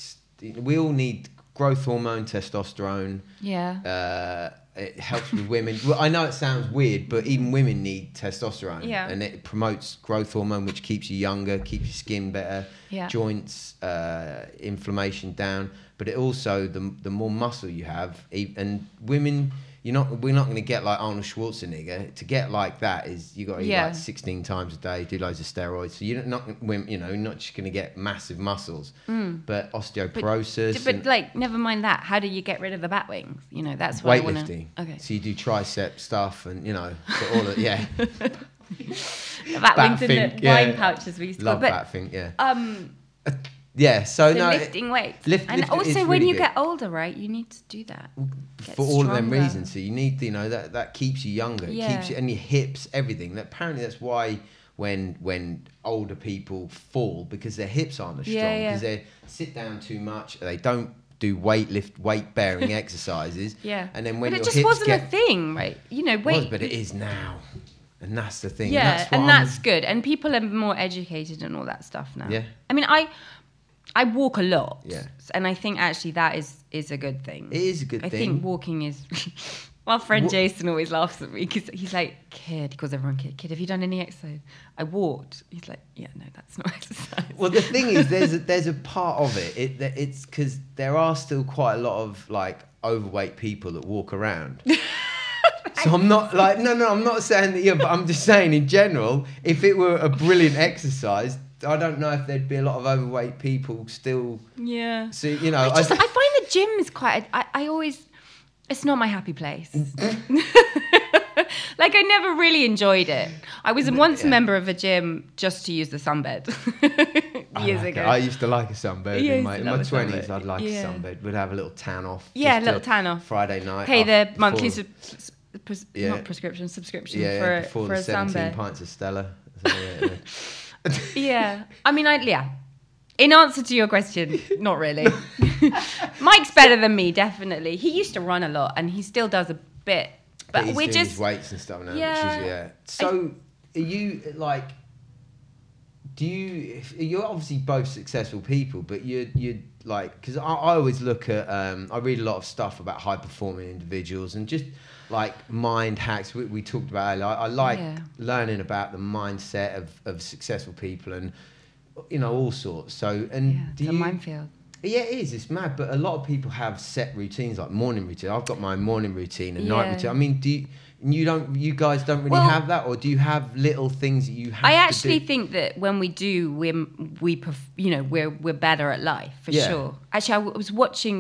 we all need growth hormone, testosterone. Yeah. It helps with women. Well, I know it sounds weird, but even women need testosterone. Yeah. And it promotes growth hormone, which keeps you younger, keeps your skin better, joints, inflammation down. But it also, the more muscle you have, and women... we're not going to get like Arnold Schwarzenegger. To get like that is you got to eat 16 times a day, do loads of steroids. So you're not just going to get massive muscles, but osteoporosis. But never mind that. How do you get rid of the bat wings? That's what I want to. Weightlifting. Okay. So you do tricep stuff, and so all of The bat wings in the wine pouches we used to love call. that thing. Yeah. Yeah. So no. Lifting weights. Lift And is also, when really you good. get older, right, you need to do that. For all of them reasons. So you need, that keeps you younger. It Yeah. keeps you, and your hips, everything. Apparently that's why when older people fall, because their hips aren't as strong, because they sit down too much, they don't do weight bearing exercises. Yeah. And then when but your it just hips wasn't get, a thing, right? but it is now. And that's the thing. Yeah, and that's good. And people are more educated and all that stuff now. Yeah. I mean, I walk a lot. Yeah. And I think actually that is a good thing. It is a good I thing. think walking is... My friend Jason always laughs at me because he's like, kid, he calls everyone kid, have you done any exercise? I walked. He's like, yeah, no, that's not exercise. Well, the thing is, there's a part of it's because there are still quite a lot of overweight people that walk around. So I'm not I'm not saying that but I'm just saying in general, if it were a brilliant exercise, I don't know if there'd be a lot of overweight people still. Yeah. So, you know, I find the gym is quite. I always. It's not my happy place. Like, I never really enjoyed it. I was once a member of a gym just to use the sunbed years ago. I used to like a sunbed. In my 20s, I'd like a sunbed. We'd have a little tan off. Yeah, a little tan off. Friday night. Pay the monthly subscription before for the a 17 sunbed. pints of Stella. Yeah. I mean, in answer to your question, not really. Mike's better than me, definitely. He used to run a lot, and he still does a bit. But he's we're doing just his weights and stuff now. Yeah. So, are you like? You're obviously both successful people, but you're like, because I always look at I read a lot of stuff about high performing individuals and just like mind hacks we talked about earlier. I like learning about the mindset of successful people and all sorts. So it's a minefield. Yeah, it is. It's mad, but a lot of people have set routines, like morning routine. I've got my morning routine and night routine. I mean, you guys don't really have that, or do you have little things that you have? I actually think that when we do, we're better at life for sure. Actually, I was watching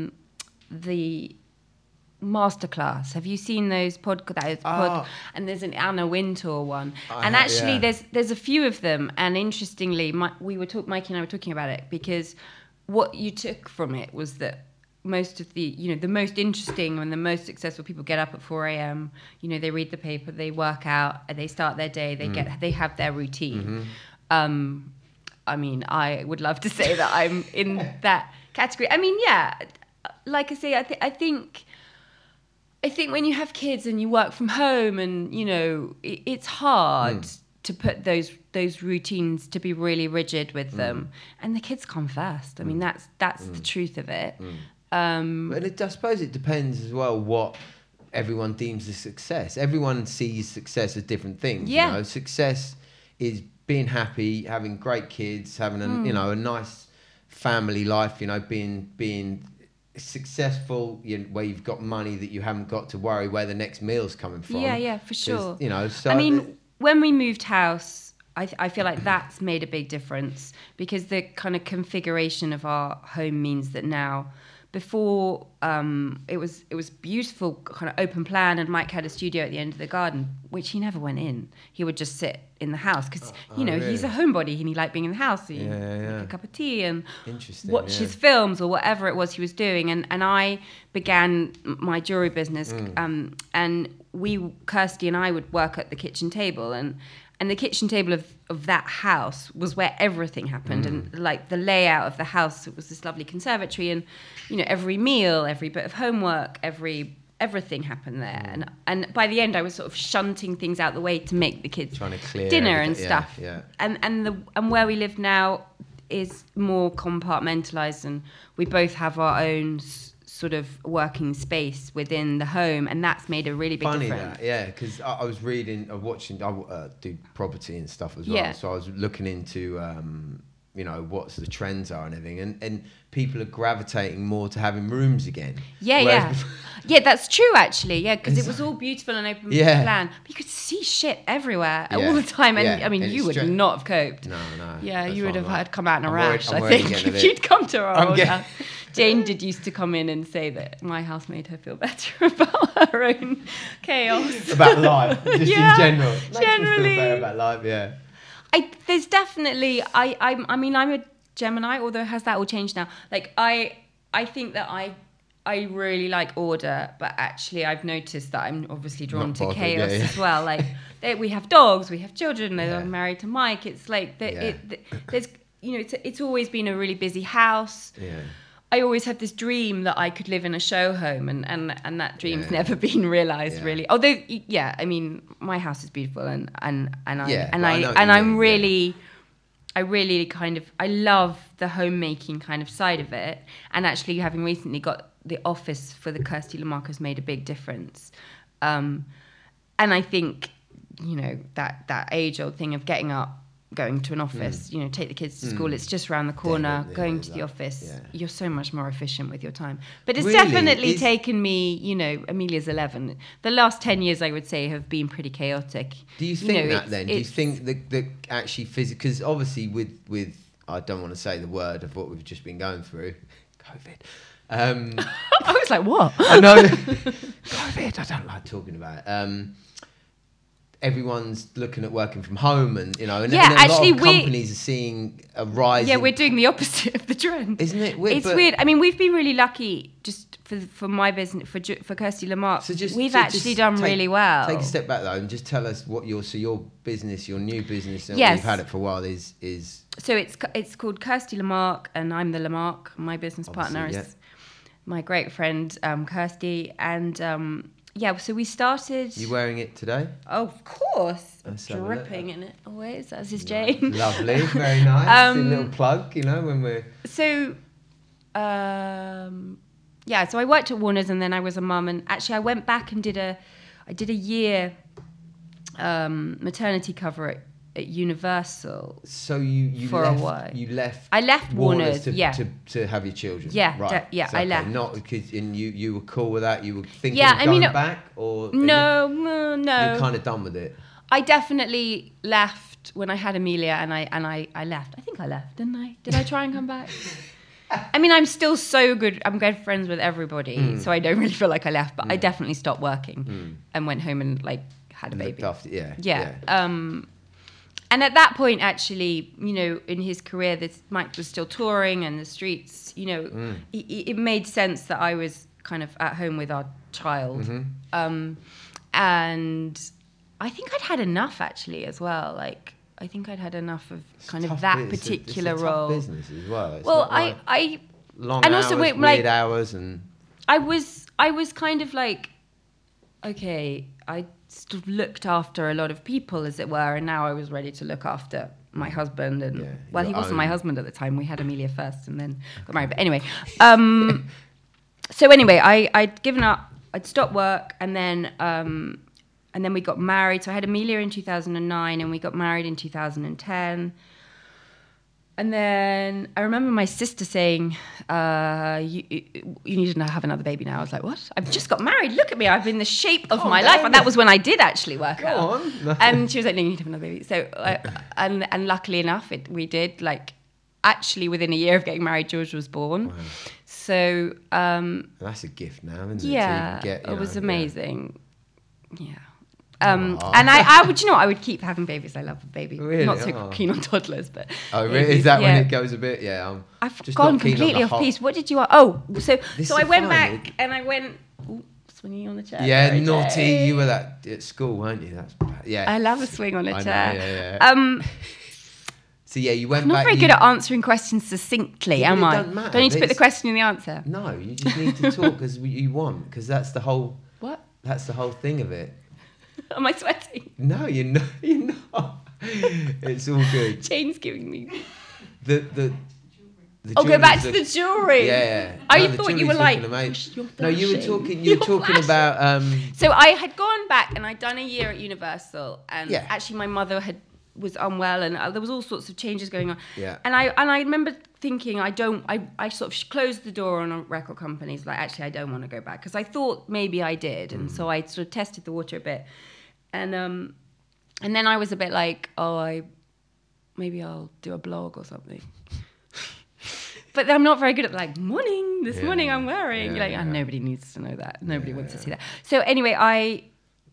the Masterclass. Have you seen those podcasts? And there's an Anna Wintour one, there's a few of them. And interestingly, Mike and I were talking about it because what you took from it was that most of the most interesting and the most successful people get up at 4 a.m. They read the paper, they work out, they start their day, they have their routine. Mm-hmm. I mean, I would love to say that I'm in that category. I mean, yeah, like I say, I think when you have kids and you work from home and it's hard to put those routines to be really rigid with them, and the kids come first. I mean, that's the truth of it. But I suppose it depends as well what everyone deems as success. Everyone sees success as different things. Yeah. Success is being happy, having great kids, having a nice family life. Being successful, where you've got money that you haven't got to worry where the next meal's coming from. Yeah, for sure. So I mean, when we moved house, I feel like that's made a big difference because the kind of configuration of our home means that now. Before, it was beautiful, kind of open plan, and Mike had a studio at the end of the garden, which he never went in. He would just sit in the house because, really? He's a homebody and he liked being in the house. He'd make a cup of tea and watch his films or whatever it was he was doing. And I began my jewelry business, and Kirsty and I would work at the kitchen table, and the kitchen table of that house was where everything happened. And like the layout of the house, it was this lovely conservatory, and every meal, every bit of homework, everything happened there. And by the end I was sort of shunting things out the way to make the kids trying to clear dinner and stuff. And where we live now is more compartmentalized, and we both have our own sort of working space within the home, and that's made a really big difference. Because I was watching, I do property and stuff as well, so I was looking into what's the trends are and everything, and people are gravitating more to having rooms again. Yeah, that's true actually. Yeah, because it was all beautiful and open plan, but you could see shit everywhere all the time, and I mean, you would not have coped. No. Yeah, you would have had come out in a rash. I think if you'd come to our old house. Jane used to come in and say that my house made her feel better about her own chaos. About life, just in general. Generally. Feel better about life, yeah. There's definitely, I mean, I'm a Gemini, although has that all changed now? Like, I think that I really like order, but actually I've noticed that I'm obviously drawn to chaos as well. Like, we have dogs, we have children, they're married to Mike. It's like, there's, it's always been a really busy house. Yeah. I always had this dream that I could live in a show home, and that dream's never been realised really. Although, I mean, my house is beautiful, and I really kind of, I love the homemaking kind of side of it. And actually, having recently got the office for the Kirsty Lamarca has made a big difference. And I think, that age-old thing of getting up going to an office, take the kids to school. It's just around the corner, going to the office. Yeah. You're so much more efficient with your time. But it's Really? definitely taken me, Amelia's 11. The last 10 years, I would say, have been pretty chaotic. Do you think that then? Do you think that actually because obviously with I don't want to say the word of what we've just been going through, COVID. I was like, what? I know. COVID, I don't like talking about it. Everyone's looking at working from home and a lot of companies are seeing a rise. Yeah, we're doing the opposite of the trend. Isn't it weird? It's weird. I mean, we've been really lucky just for my business, for Kirsty Lamarck. We've actually done really well. Take a step back though and just tell us what your business, your new business, and yes. We've had it for a while, is... So it's called Kirsty Lamarck, and I'm the Lamarck. My business partner is my great friend Kirsty, and... so we started... You wearing it today? Oh, of course. Dripping in it always. That's his Jane. Lovely, very nice. A little plug, when we're... So, so I worked at Warner's and then I was a mum. And actually I went back and did a year maternity cover at Universal. So you for left, a while. You left. I left Warner's. To have your children. Yeah, right. So, I left. Not because you were cool with that. You were thinking of going back, or no. You're kind of done with it. I definitely left when I had Amelia, and I left. I think I left, didn't I? Did I try and come back? I mean, I'm still so good. I'm good friends with everybody, so I don't really feel like I left. But I definitely stopped working and went home and had a baby. Yeah. And at that point, actually, in his career, Mike was still touring and the streets, it made sense that I was kind of at home with our child. And I think I'd had enough, actually, as well. I think I'd had enough of kind of that particular role. It's a tough business as well. It's long and hours, also weird hours, and I was kind of okay, I sort of looked after a lot of people, as it were, and now I was ready to look after my husband. And he wasn't my husband at the time. We had Amelia first and then got married. But anyway, I'd given up. I'd stopped work, and then we got married. So I had Amelia in 2009, and we got married in 2010. And then I remember my sister saying, you need to have another baby now. I was like, what? I've just got married. Look at me. I've been the shape of my life. And that was when I did actually work out. And she was like, no, you need to have another baby. So, and luckily enough, we did. Actually, within a year of getting married, George was born. Wow. So... that's a gift now, isn't it? Yeah, it was amazing. Yeah. And I would keep having babies. I love a baby. Really? Not so keen on toddlers, but... Oh, really? Is that when it goes a bit? Yeah. I've gone completely off piece. What did you... Oh, so I went back and I went... Ooh, swinging on the chair. Yeah, naughty. You were that at school, weren't you? That's bad. Yeah. I love a swing on a chair. Yeah. So you went back... I'm not very good at answering questions succinctly, am I? Doesn't matter. Do I need to put the question in the answer? No, you just need to talk because you want, because that's the whole... What? That's the whole thing of it. Am I sweating? No, you're not. It's all good. Jane's giving me... The go back to the jewellery. Yeah. I thought you were like... No, you were talking about... So I had gone back and I'd done a year at Universal, and actually my mother was unwell, and there was all sorts of changes going on. Yeah. And I remember thinking, I sort of closed the door on record companies. Actually, I don't want to go back, because I thought maybe I did, and so I sort of tested the water a bit, and then I was a bit like, maybe I'll do a blog or something. But I'm not very good at morning. This morning I'm wearing nobody needs to know that. Nobody wants to see that. So anyway,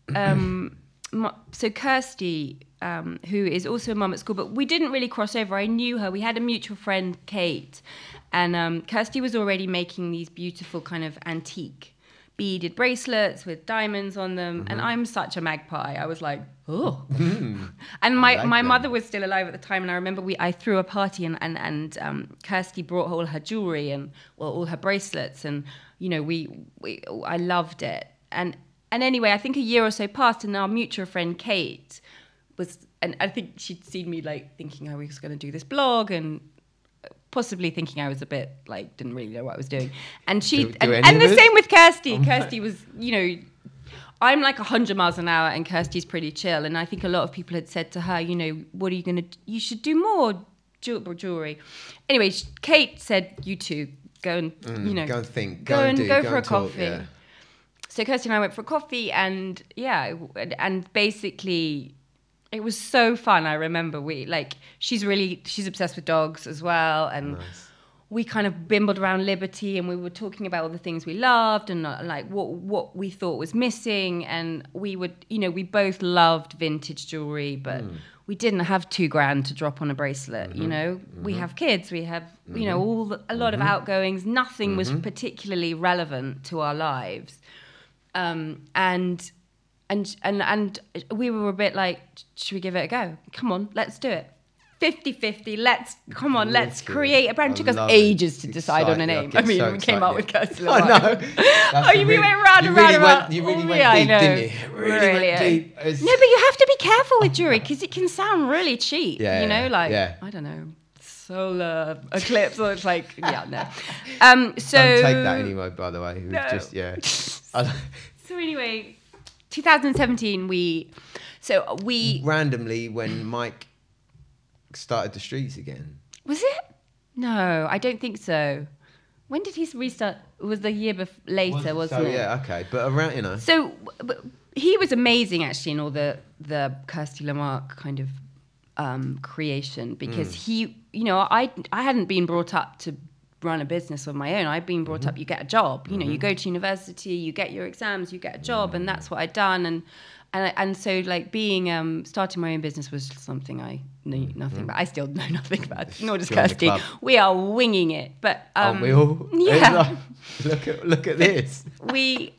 so Kirsty, who is also a mum at school, but we didn't really cross over. I knew her. We had a mutual friend, Kate, and Kirsty was already making these beautiful kind of antique beaded bracelets with diamonds on them. And I'm such a magpie. I was like, oh. And my mother was still alive at the time, and I remember I threw a party, and Kirsty brought all her jewelry and all her bracelets, and I loved it. And anyway, I think a year or so passed, and our mutual friend Kate and I think she'd seen me thinking I was going to do this blog, and possibly thinking I was a bit didn't really know what I was doing. And and the same with Kirsty. Kirsty was, I'm like 100 miles an hour and Kirsty's pretty chill. And I think a lot of people had said to her, you know, what are you going to, you should do more jewelry. Anyway, Kate said, you two go and, you know, go and think, go for a talk, coffee. yeah. So Kirsty and I went for a coffee and and basically it was so fun. I remember she's obsessed with dogs as well. And we kind of bimbled around Liberty and we were talking about all the things we loved and like what we thought was missing. And we both loved vintage jewelry, but we didn't have $2,000 to drop on a bracelet. You know, we have kids, we have, you know, a lot of outgoings. Nothing was particularly relevant to our lives. And we were a bit like, should we give it a go? Come on, let's do it. 50-50, let's create a brand. It took us ages to decide on a name. I mean, we came up with Kirsty. I know. You went round and round. You really went deep, didn't you? Really went deep. No, but you have to be careful with jewelry because it can sound really cheap. I don't know, solar eclipse, or it's like, no. So don't take that anyway, by the way. No. Just, So anyway, 2017, we randomly, when Mike started the streets again. Was it? No, I don't think so. When did he restart? It was the year later, wasn't it? Yeah, okay, but around, you know. So he was amazing actually in all the Kirsty Lamarque kind of creation, because he, you know, I hadn't been brought up to run a business of my own. I've been brought up, you get a job, you know, you go to university, you get your exams, you get a job, and that's what I'd done. And so like being starting my own business was something I knew nothing about. I still know nothing about, nor does Kirsty. We are winging it, but aren't we all? Yeah. Look at this. We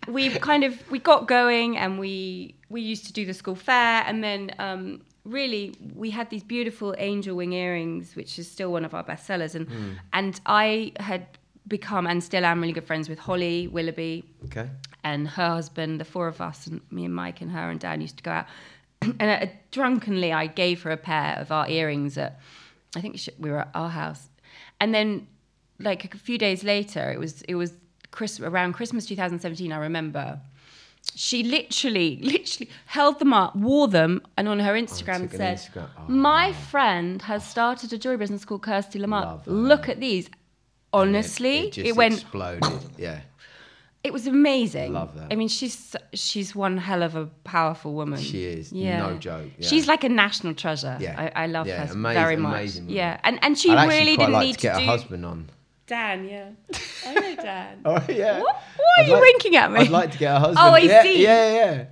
got going, and we used to do the school fair, and then really we had these beautiful angel wing earrings, which is still one of our best sellers, and I had become and still am really good friends with Holly Willoughby. Okay. And her husband, the four of us, and me and Mike and her and Dan used to go out. And drunkenly, I gave her a pair of our earrings I think we were at our house. And then, like a few days later, it was around Christmas 2017, I remember. She literally held them up, wore them, and on her Instagram said, my friend has started a jewelry business called Kirsty Lamarque. Look at these. Honestly, it went exploded. Yeah. It was amazing. Love that. I mean, she's one hell of a powerful woman. She is. Yeah. No joke. Yeah. She's like a national treasure. Yeah. I love her very much. Amazing. Yeah. And she really didn't need to get a husband on. Dan, yeah. I know Dan. Oh, yeah. What are you winking at me? I'd like to get a husband. Oh, I see. Yeah.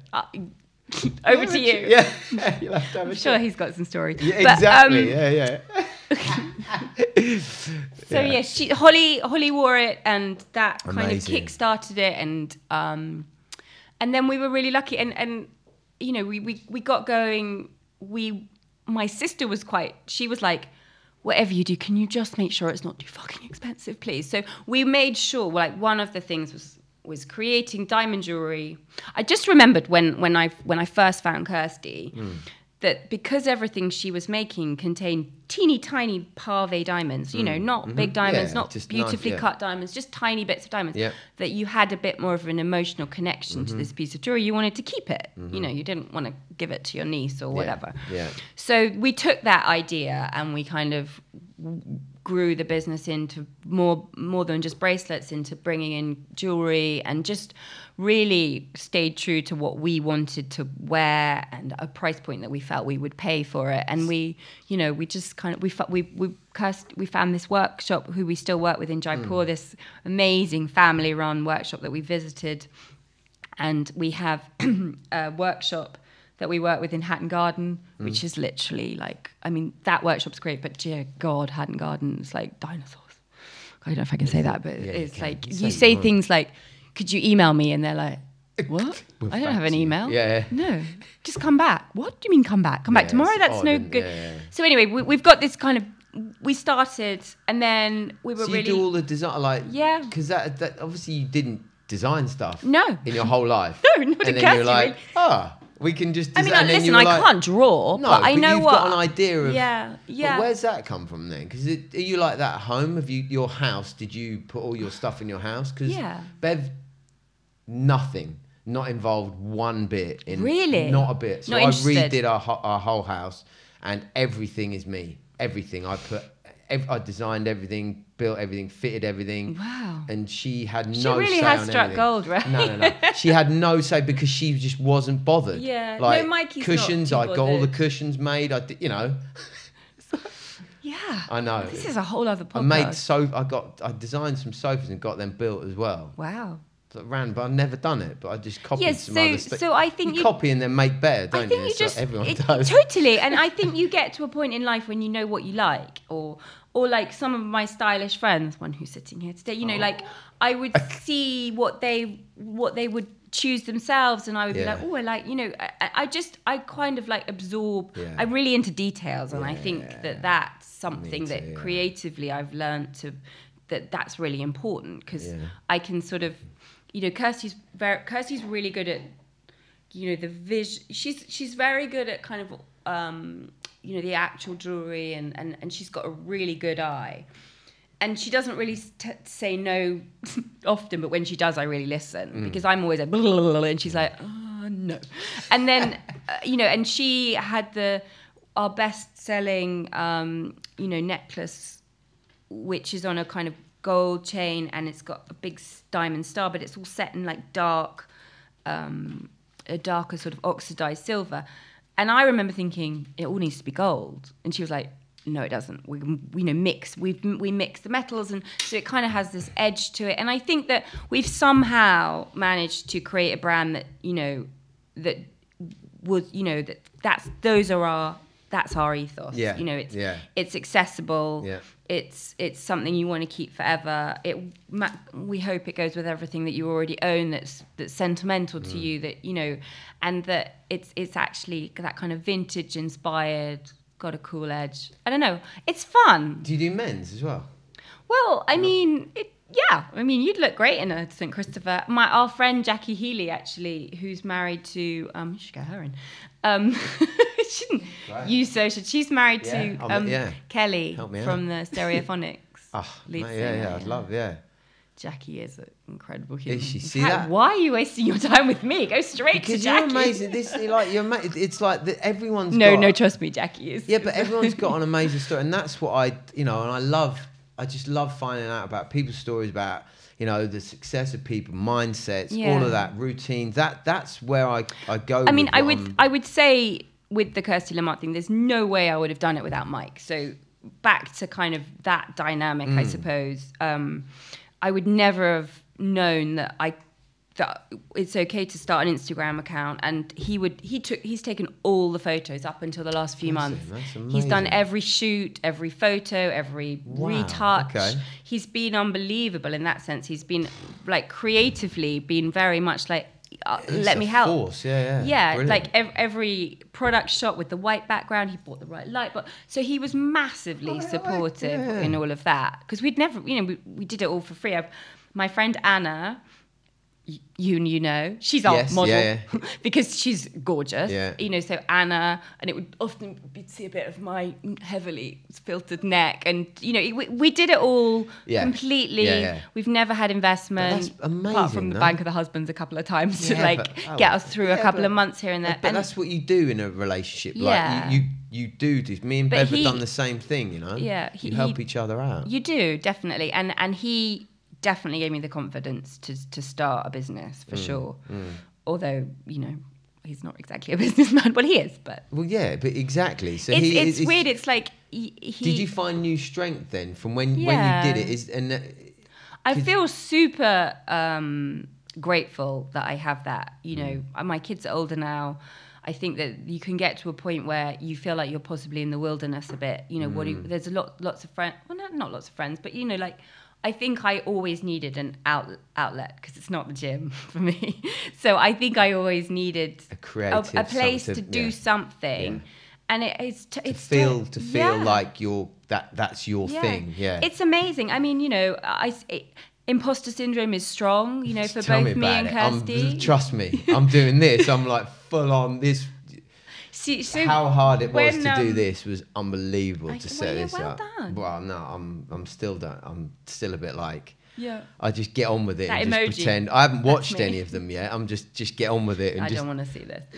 Over to you. Yeah. You'll have to have I'm sure he's got some stories. Yeah, exactly. Yeah. So Holly wore it, and that kind of kick-started it, and then we were really lucky, and you know, we got going. My sister was she was like, whatever you do, can you just make sure it's not too fucking expensive, please? So we made sure, like, one of the things was creating diamond jewelry. I just remembered when I first found Kirsty, that because everything she was making contained teeny tiny pave diamonds, you know, not big diamonds, not just beautifully cut diamonds, just tiny bits of diamonds, that you had a bit more of an emotional connection to this piece of jewelry. You wanted to keep it, you know, you didn't want to give it to your niece or whatever. Yeah. So we took that idea and we kind of grew the business into more than just bracelets, into bringing in jewelry, and just really stayed true to what we wanted to wear and a price point that we felt we would pay for it. And we just kind of we found this workshop who we still work with in Jaipur, this amazing family-run workshop that we visited, and we have a workshop that we work with in Hatton Garden, which is literally like, I mean, that workshop's great, but dear God, Hatton Garden is like dinosaurs. I don't know if I can say that, but it's like, you say things like, could you email me? And they're like, what? I don't have an email. Yeah. No, just come back. What do you mean come back? Come back tomorrow? That's no good. Yeah. So anyway, we've got this kind of, we started, and then we were really... So you do all the design, like... Yeah. Because that obviously you didn't design stuff. No. In your whole life. No, not and then you're like, we can just design. I mean, listen, I can't draw, but I know you've got an idea of... Yeah. But where's that come from then? Because are you like that at home? Have you, your house, did you put all your stuff in your house? Because Bev, nothing. Not involved one bit. Really? Not a bit. So Not I interested. redid our whole house, and everything is me. Everything. I designed everything, built everything, fitted everything. Wow. And she had no say. She really has struck anything. gold, right? No. She had no say because she just wasn't bothered. Yeah. Like, No, Mikey's cushions, not I too got all the bothered. cushions made. I did, Yeah. I know. This is a whole other podcast. I designed some sofas and got them built as well. Wow. But I've never done it, but I just copied Yes, some other stuff. so I think you copy and then make better, don't I think you? you It's just what everyone it- does. Totally, and I think you get to a point in life when you know what you like, or like some of my stylish friends, one who's sitting here today, like I would see what they would choose themselves, and I would be Yeah. like, oh, I like, I kind of like absorb. Yeah. I'm really into details, and I Yeah. think that's something Me that too, yeah. creatively I've learned that's really important, because Yeah. I can sort of, Kirsty's really good at, the vision. She's very good at kind of, the actual jewelry, and she's got a really good eye. And she doesn't really say no often, but when she does, I really listen, because I'm always like, blah, blah, blah, blah, and she's like, oh, no. And then, and she had our best-selling, necklace, which is on a kind of gold chain, and it's got a big diamond star, but it's all set in like a darker sort of oxidized silver. And I remember thinking it all needs to be gold, and she was like, no, it doesn't. We mix the metals, and so it kind of has this edge to it. And I think that we've somehow managed to create a brand that that's our ethos. Yeah. It's accessible. Yeah. It's something you want to keep forever. We hope it goes with everything that you already own. That's sentimental to you. And that it's actually that kind of vintage inspired. Got a cool edge. I don't know. It's fun. Do you do men's as well? Well, I mean, you'd look great in a St. Christopher. Our friend Jackie Healy, actually, who's married to, you should get her in. She didn't use social. She's married to Kelly from the Stereophonics. Lead singer, I'd love, Jackie is an incredible human. Is she? In See fact, that? Why are you wasting your time with me? Go straight Because to Jackie. you're amazing. It's like everyone's No, trust me, Jackie is. Yeah, but everyone's got an amazing story, and that's what I just love finding out about people's stories about, the success of people, mindsets, all of that, routines. That's where I go. I mean, I would say with the Kirsty Lamont thing, there's no way I would have done it without Mike. So back to kind of that dynamic, I suppose. I would never have known that it's okay to start an Instagram account, and he's taken all the photos up until the last few months. That's amazing. He's done every shoot, every photo, every retouch. Okay. He's been unbelievable in that sense. He's been like creatively been very much like, let me help. Force. Yeah. Brilliant. Like every product shot with the white background, he bought the right light. But so he was massively supportive in all of that, because we'd never, we did it all for free. My friend Anna, she's our model because she's gorgeous. Yeah. So Anna, and it would often you'd see a bit of my heavily filtered neck, and we did it all completely. Yeah. We've never had investment, But that's amazing, apart from the Bank of the Husbands a couple of times to get us through a couple of months here and there. But that's what you do in a relationship. Yeah. Like you do this. Me and But Bev have done the same thing. Yeah, you help each other out. You do, definitely, and he definitely gave me the confidence to start a business for sure. Although he's not exactly a businessman. Well, he is, but but exactly. So it's weird. It's like he did you find new strength then from when you did it? I feel super grateful that I have that. My kids are older now. I think that you can get to a point where you feel like you're possibly in the wilderness a bit. There's lots of friends. Well, not lots of friends, but I think I always needed an outlet, because it's not the gym for me. So I think I always needed a place to do something. And it's to feel like that's your thing. Yeah, it's amazing. I mean, imposter syndrome is strong. For both me and Kirsty. Trust me, I'm doing this. I'm like full on this. So how hard it was to do this was unbelievable to set this well up. done. Well, no, I'm still a bit like. Yeah. I just get on with it That and just emoji. pretend. I haven't watched me. any of them yet. I'm just get on with it. And I just, don't want to see this.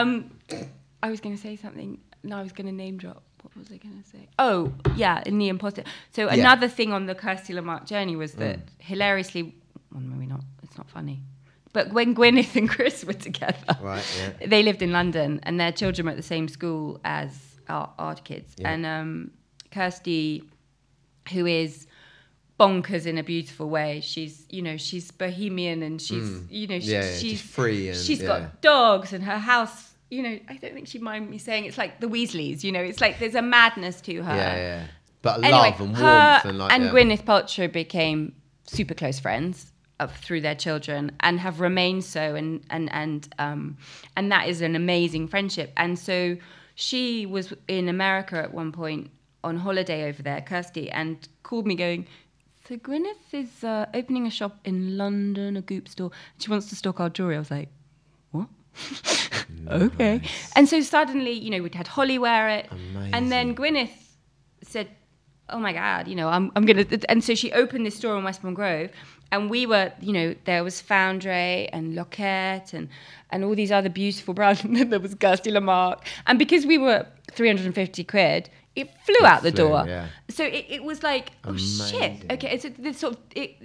I was going to say something. No, I was going to name drop. What was I going to say? Oh, yeah, in The Imposter. So another thing on the Kirsty Lamarck journey was that hilariously, well, maybe not, it's not funny, but when Gwyneth and Chris were together, Right, yeah. they lived in London and their children were at the same school as our kids. Yeah. And Kirsty, who is bonkers in a beautiful way. She's bohemian and she's, she's just free. And, she's got dogs and her house, I don't think she'd mind me saying it's like the Weasleys, it's like there's a madness to her. Yeah. But Anyway, love and warmth and like. And Gwyneth Paltrow became super close friends through their children and have remained so. And that is an amazing friendship. And so she was in America at one point on holiday over there, Kirsty, and called me going, so Gwyneth is opening a shop in London, a Goop store. She wants to stock our jewelry. I was like, what? Okay. And so suddenly, we'd had Holly wear it. Amazing. And then Gwyneth said, oh my God, I'm going to... And so she opened this store in Westbourne Grove. And we were, there was Foundry and Lockett and all these other beautiful brands. And then there was Kirsty Lamarck. And because we were 350 quid... It flew out the door. Yeah. So it was like, oh Amazing. shit. Okay, it's this sort of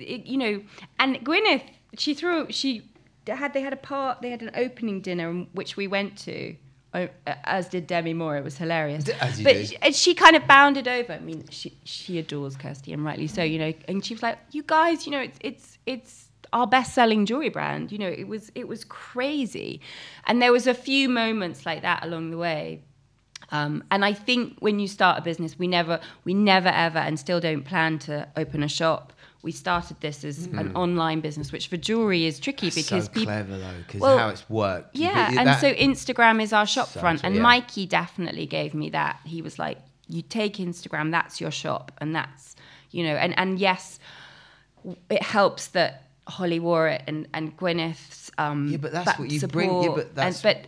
and Gwyneth, they had an opening dinner which we went to, as did Demi Moore. It was hilarious. As you but do. she kind of bounded over. I mean, she adores Kirsty and rightly so, and she was like, you guys, it's our best-selling jewelry brand. It was crazy. And there was a few moments like that along the way. And I think when you start a business, we never ever, and still don't plan to open a shop. We started this as an online business, which for jewelry is tricky because so people. Clever though, because Well, how it's worked. Yeah, so Instagram is our shop front, and yeah. Mikey definitely gave me that. He was like, "You take Instagram, that's your shop, and that's and yes, it helps that Holly wore it and Gwyneth's but that's what you support. bring. Yeah, but that's I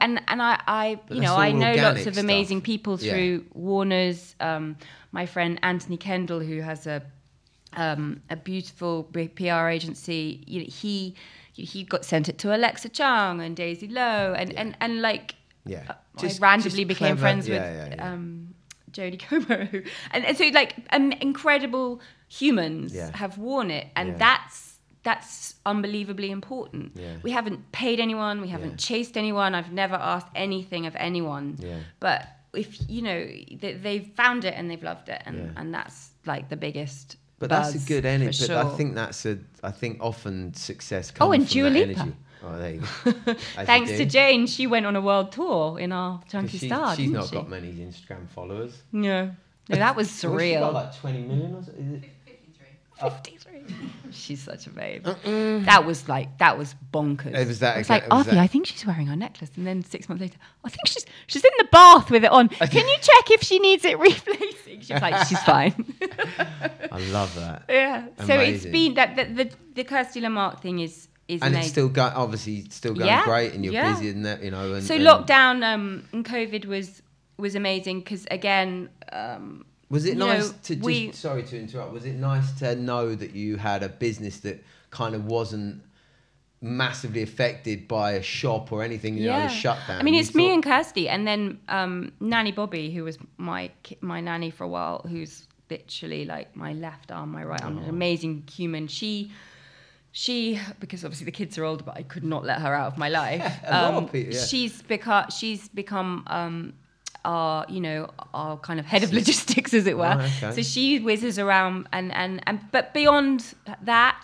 all know lots organic of amazing stuff. people through Warner's. My friend Anthony Kendall, who has a beautiful PR agency. He got sent it to Alexa Chung and Daisy Lowe and like I randomly became friends with Jodie Comer, and so like incredible humans have worn it, and that's unbelievably important. Yeah. We haven't paid anyone, we haven't chased anyone. I've never asked anything of anyone. Yeah. But if they've found it and they've loved it, and that's like the biggest. But that's a good energy. But sure. I think often success comes and from Dua that Lipa. energy. Oh, there you go. Thanks to Jane, she went on a world tour in our Chunky Star. She's didn't not she? got many Instagram followers. No, that was Well, she got surreal. like 20 million or so. Is it? 53. She's such a babe. That was bonkers. It was that- I was like, it was Arthur, that- I think she's wearing our necklace. And then 6 months later, I think she's in the bath with it on. Can you check if she needs it replacing? She's like, she's fine. I love that. Yeah. So it's Amazing. been that the Kirsty Lamarck thing is And amazing. it's still going, obviously, still going Yeah, great, and you're yeah. busy in that, And, So and lockdown and COVID was amazing because again. Was it nice to we- sorry to interrupt. Was it nice to know that you had a business that kind of wasn't massively affected by a shop or anything, a shutdown? I mean, You it's me thought- and Kirsty, and then Nanny Bobby, who was my nanny for a while, who's literally like my left arm, my right arm, an amazing human. She, because obviously the kids are older, but I could not let her out of my life. A lot of people, yeah. She's become our kind of head of logistics, as it were. Oh, okay. So she whizzes around, and but beyond that,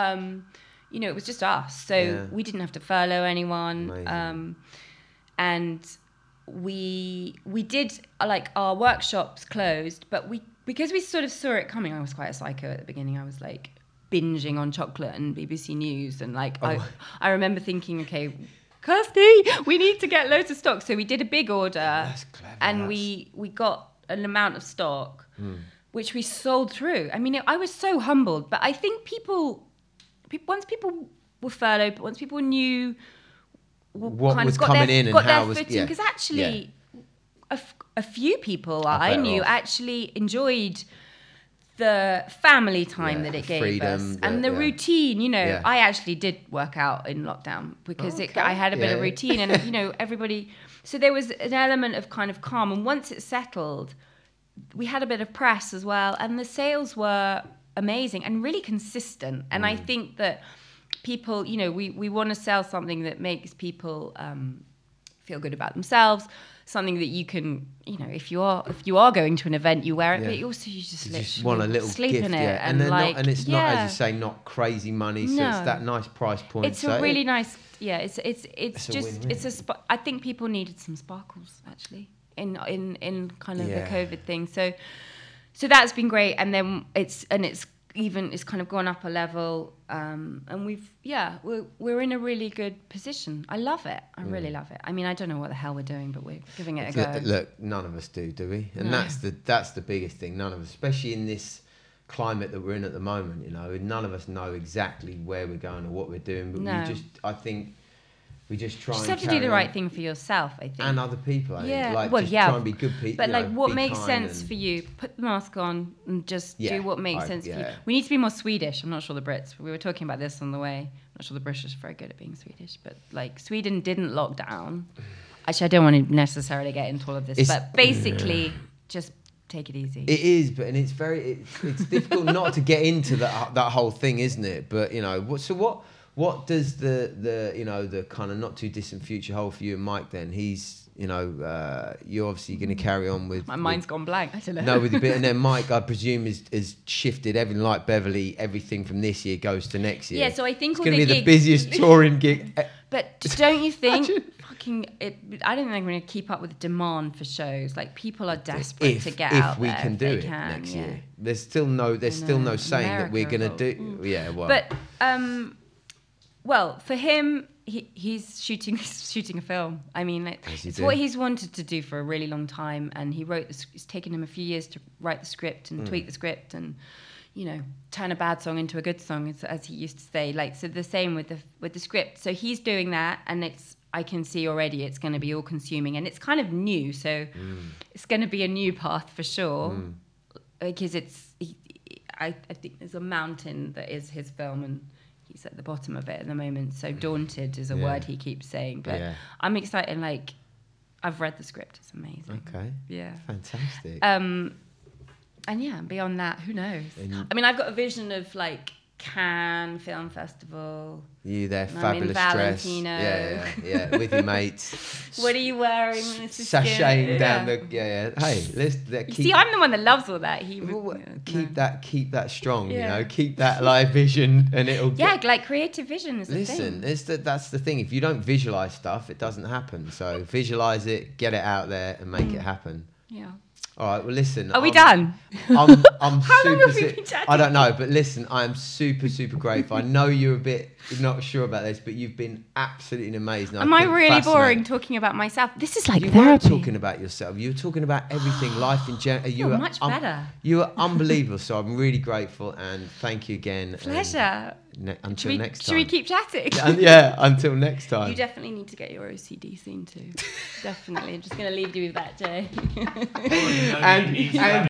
it was just us. So we didn't have to furlough anyone. Amazing. And we did like our workshops closed, but because we sort of saw it coming. I was quite a psycho at the beginning. I was like binging on chocolate and BBC News, and like I remember thinking, okay, Kirsty, we need to get loads of stock. So we did a big order. That's clever. And we got an amount of stock, which we sold through. I mean, I was so humbled, but I think once people were furloughed, once people knew What kind was of got coming their, in and got how their was footing, because actually a few people I better knew off. actually enjoyed the family time that it gave freedom, us, and the routine. You know, Yeah. I actually did work out in lockdown because I had a bit of routine, and you know, everybody. So there was an element of kind of calm, and once it settled, we had a bit of press as well, and the sales were amazing and really consistent. And I think that people, you know, we want to sell something that makes people feel good about themselves, something that you can, you know, if you are going to an event, you wear it, but also you just want a little sleep gift, in it, and like, and it's not, as you say, not crazy money, so it's that nice price point. It's a really nice, it's a just win-win. I think people needed some sparkles actually in kind of the COVID thing, so that's been great, and then it's kind of gone up a level, and we're in a really good position. I love it. I really love it. I mean, I don't know what the hell we're doing, but we're giving it a go. Look, none of us do we? And that's the biggest thing. None of us, especially in this climate that we're in at the moment. You know, none of us know exactly where we're going or what we're doing. But I think we just try. You just and have to do the carry right on. thing for yourself, I think, And other people. I think. Like, well, just try and be good people. But like, what be makes kind sense for you? Put the mask on and just do what makes sense for you. yeah. We need to be more Swedish. I'm not sure the Brits. We were talking about this on the way. I'm not sure the British are very good at being Swedish, but like Sweden didn't lock down. Actually, I don't want to necessarily get into all of this, but basically, just take it easy. It is, but it's difficult not to get into that whole thing, isn't it? But you know, what does the you know, the kind of not too distant future hold for you and Mike then? He's, you know, you're obviously going to carry on with... My mind's gone blank. I don't know. No, with a bit. And then Mike, I presume, is shifted everything like Beverly. Everything from this year goes to next year. Yeah, so I think it's all going to the be the gigs- busiest touring gig. But don't you think I don't think they're going to keep up with the demand for shows. Like, people are desperate to get out there. If we can do it next year. There's still no saying that we're going to do... Yeah, well... But, well, for him, he's shooting a film. I mean, it's what he's wanted to do for a really long time, and it's taken him a few years to write the script and tweak the script and, you know, turn a bad song into a good song, as he used to say. Like, so the same with the script. So he's doing that, and I can see already it's going to be all consuming, and it's kind of new. So it's going to be a new path for sure, because I think there's a mountain that is his film, and he's at the bottom of it at the moment. So daunted is a word he keeps saying, but I'm excited. Like, I've read the script; it's amazing. Okay. Yeah. Fantastic. And beyond that, who knows? I mean, I've got a vision of like Cannes Film Festival. You there, I'm fabulous in dress. Valentino. Yeah, with your mates. What are you wearing? Sashaying down the Hey, let's keep. See, I'm the one that loves all that. Keep that strong. You know, keep that live vision, and it'll. Like creative vision is the thing. Listen, that's the thing. If you don't visualize stuff, it doesn't happen. So visualize it, get it out there, and make it happen. Yeah. All right. Well, listen. Are we done? I'm How long have we super. been chatting? I don't know, but listen, I am super grateful. I know you're a bit not sure about this, but you've been absolutely amazing. Am I really boring talking about myself? This is like you therapy. weren't talking about yourself. You were talking about everything, life in general. You were much better. You were unbelievable. So I'm really grateful, and thank you again. Pleasure. Until next time. Should we keep chatting? Until next time. You definitely need to get your OCD seen too. Definitely. I'm just going to leave you with that, Jay. and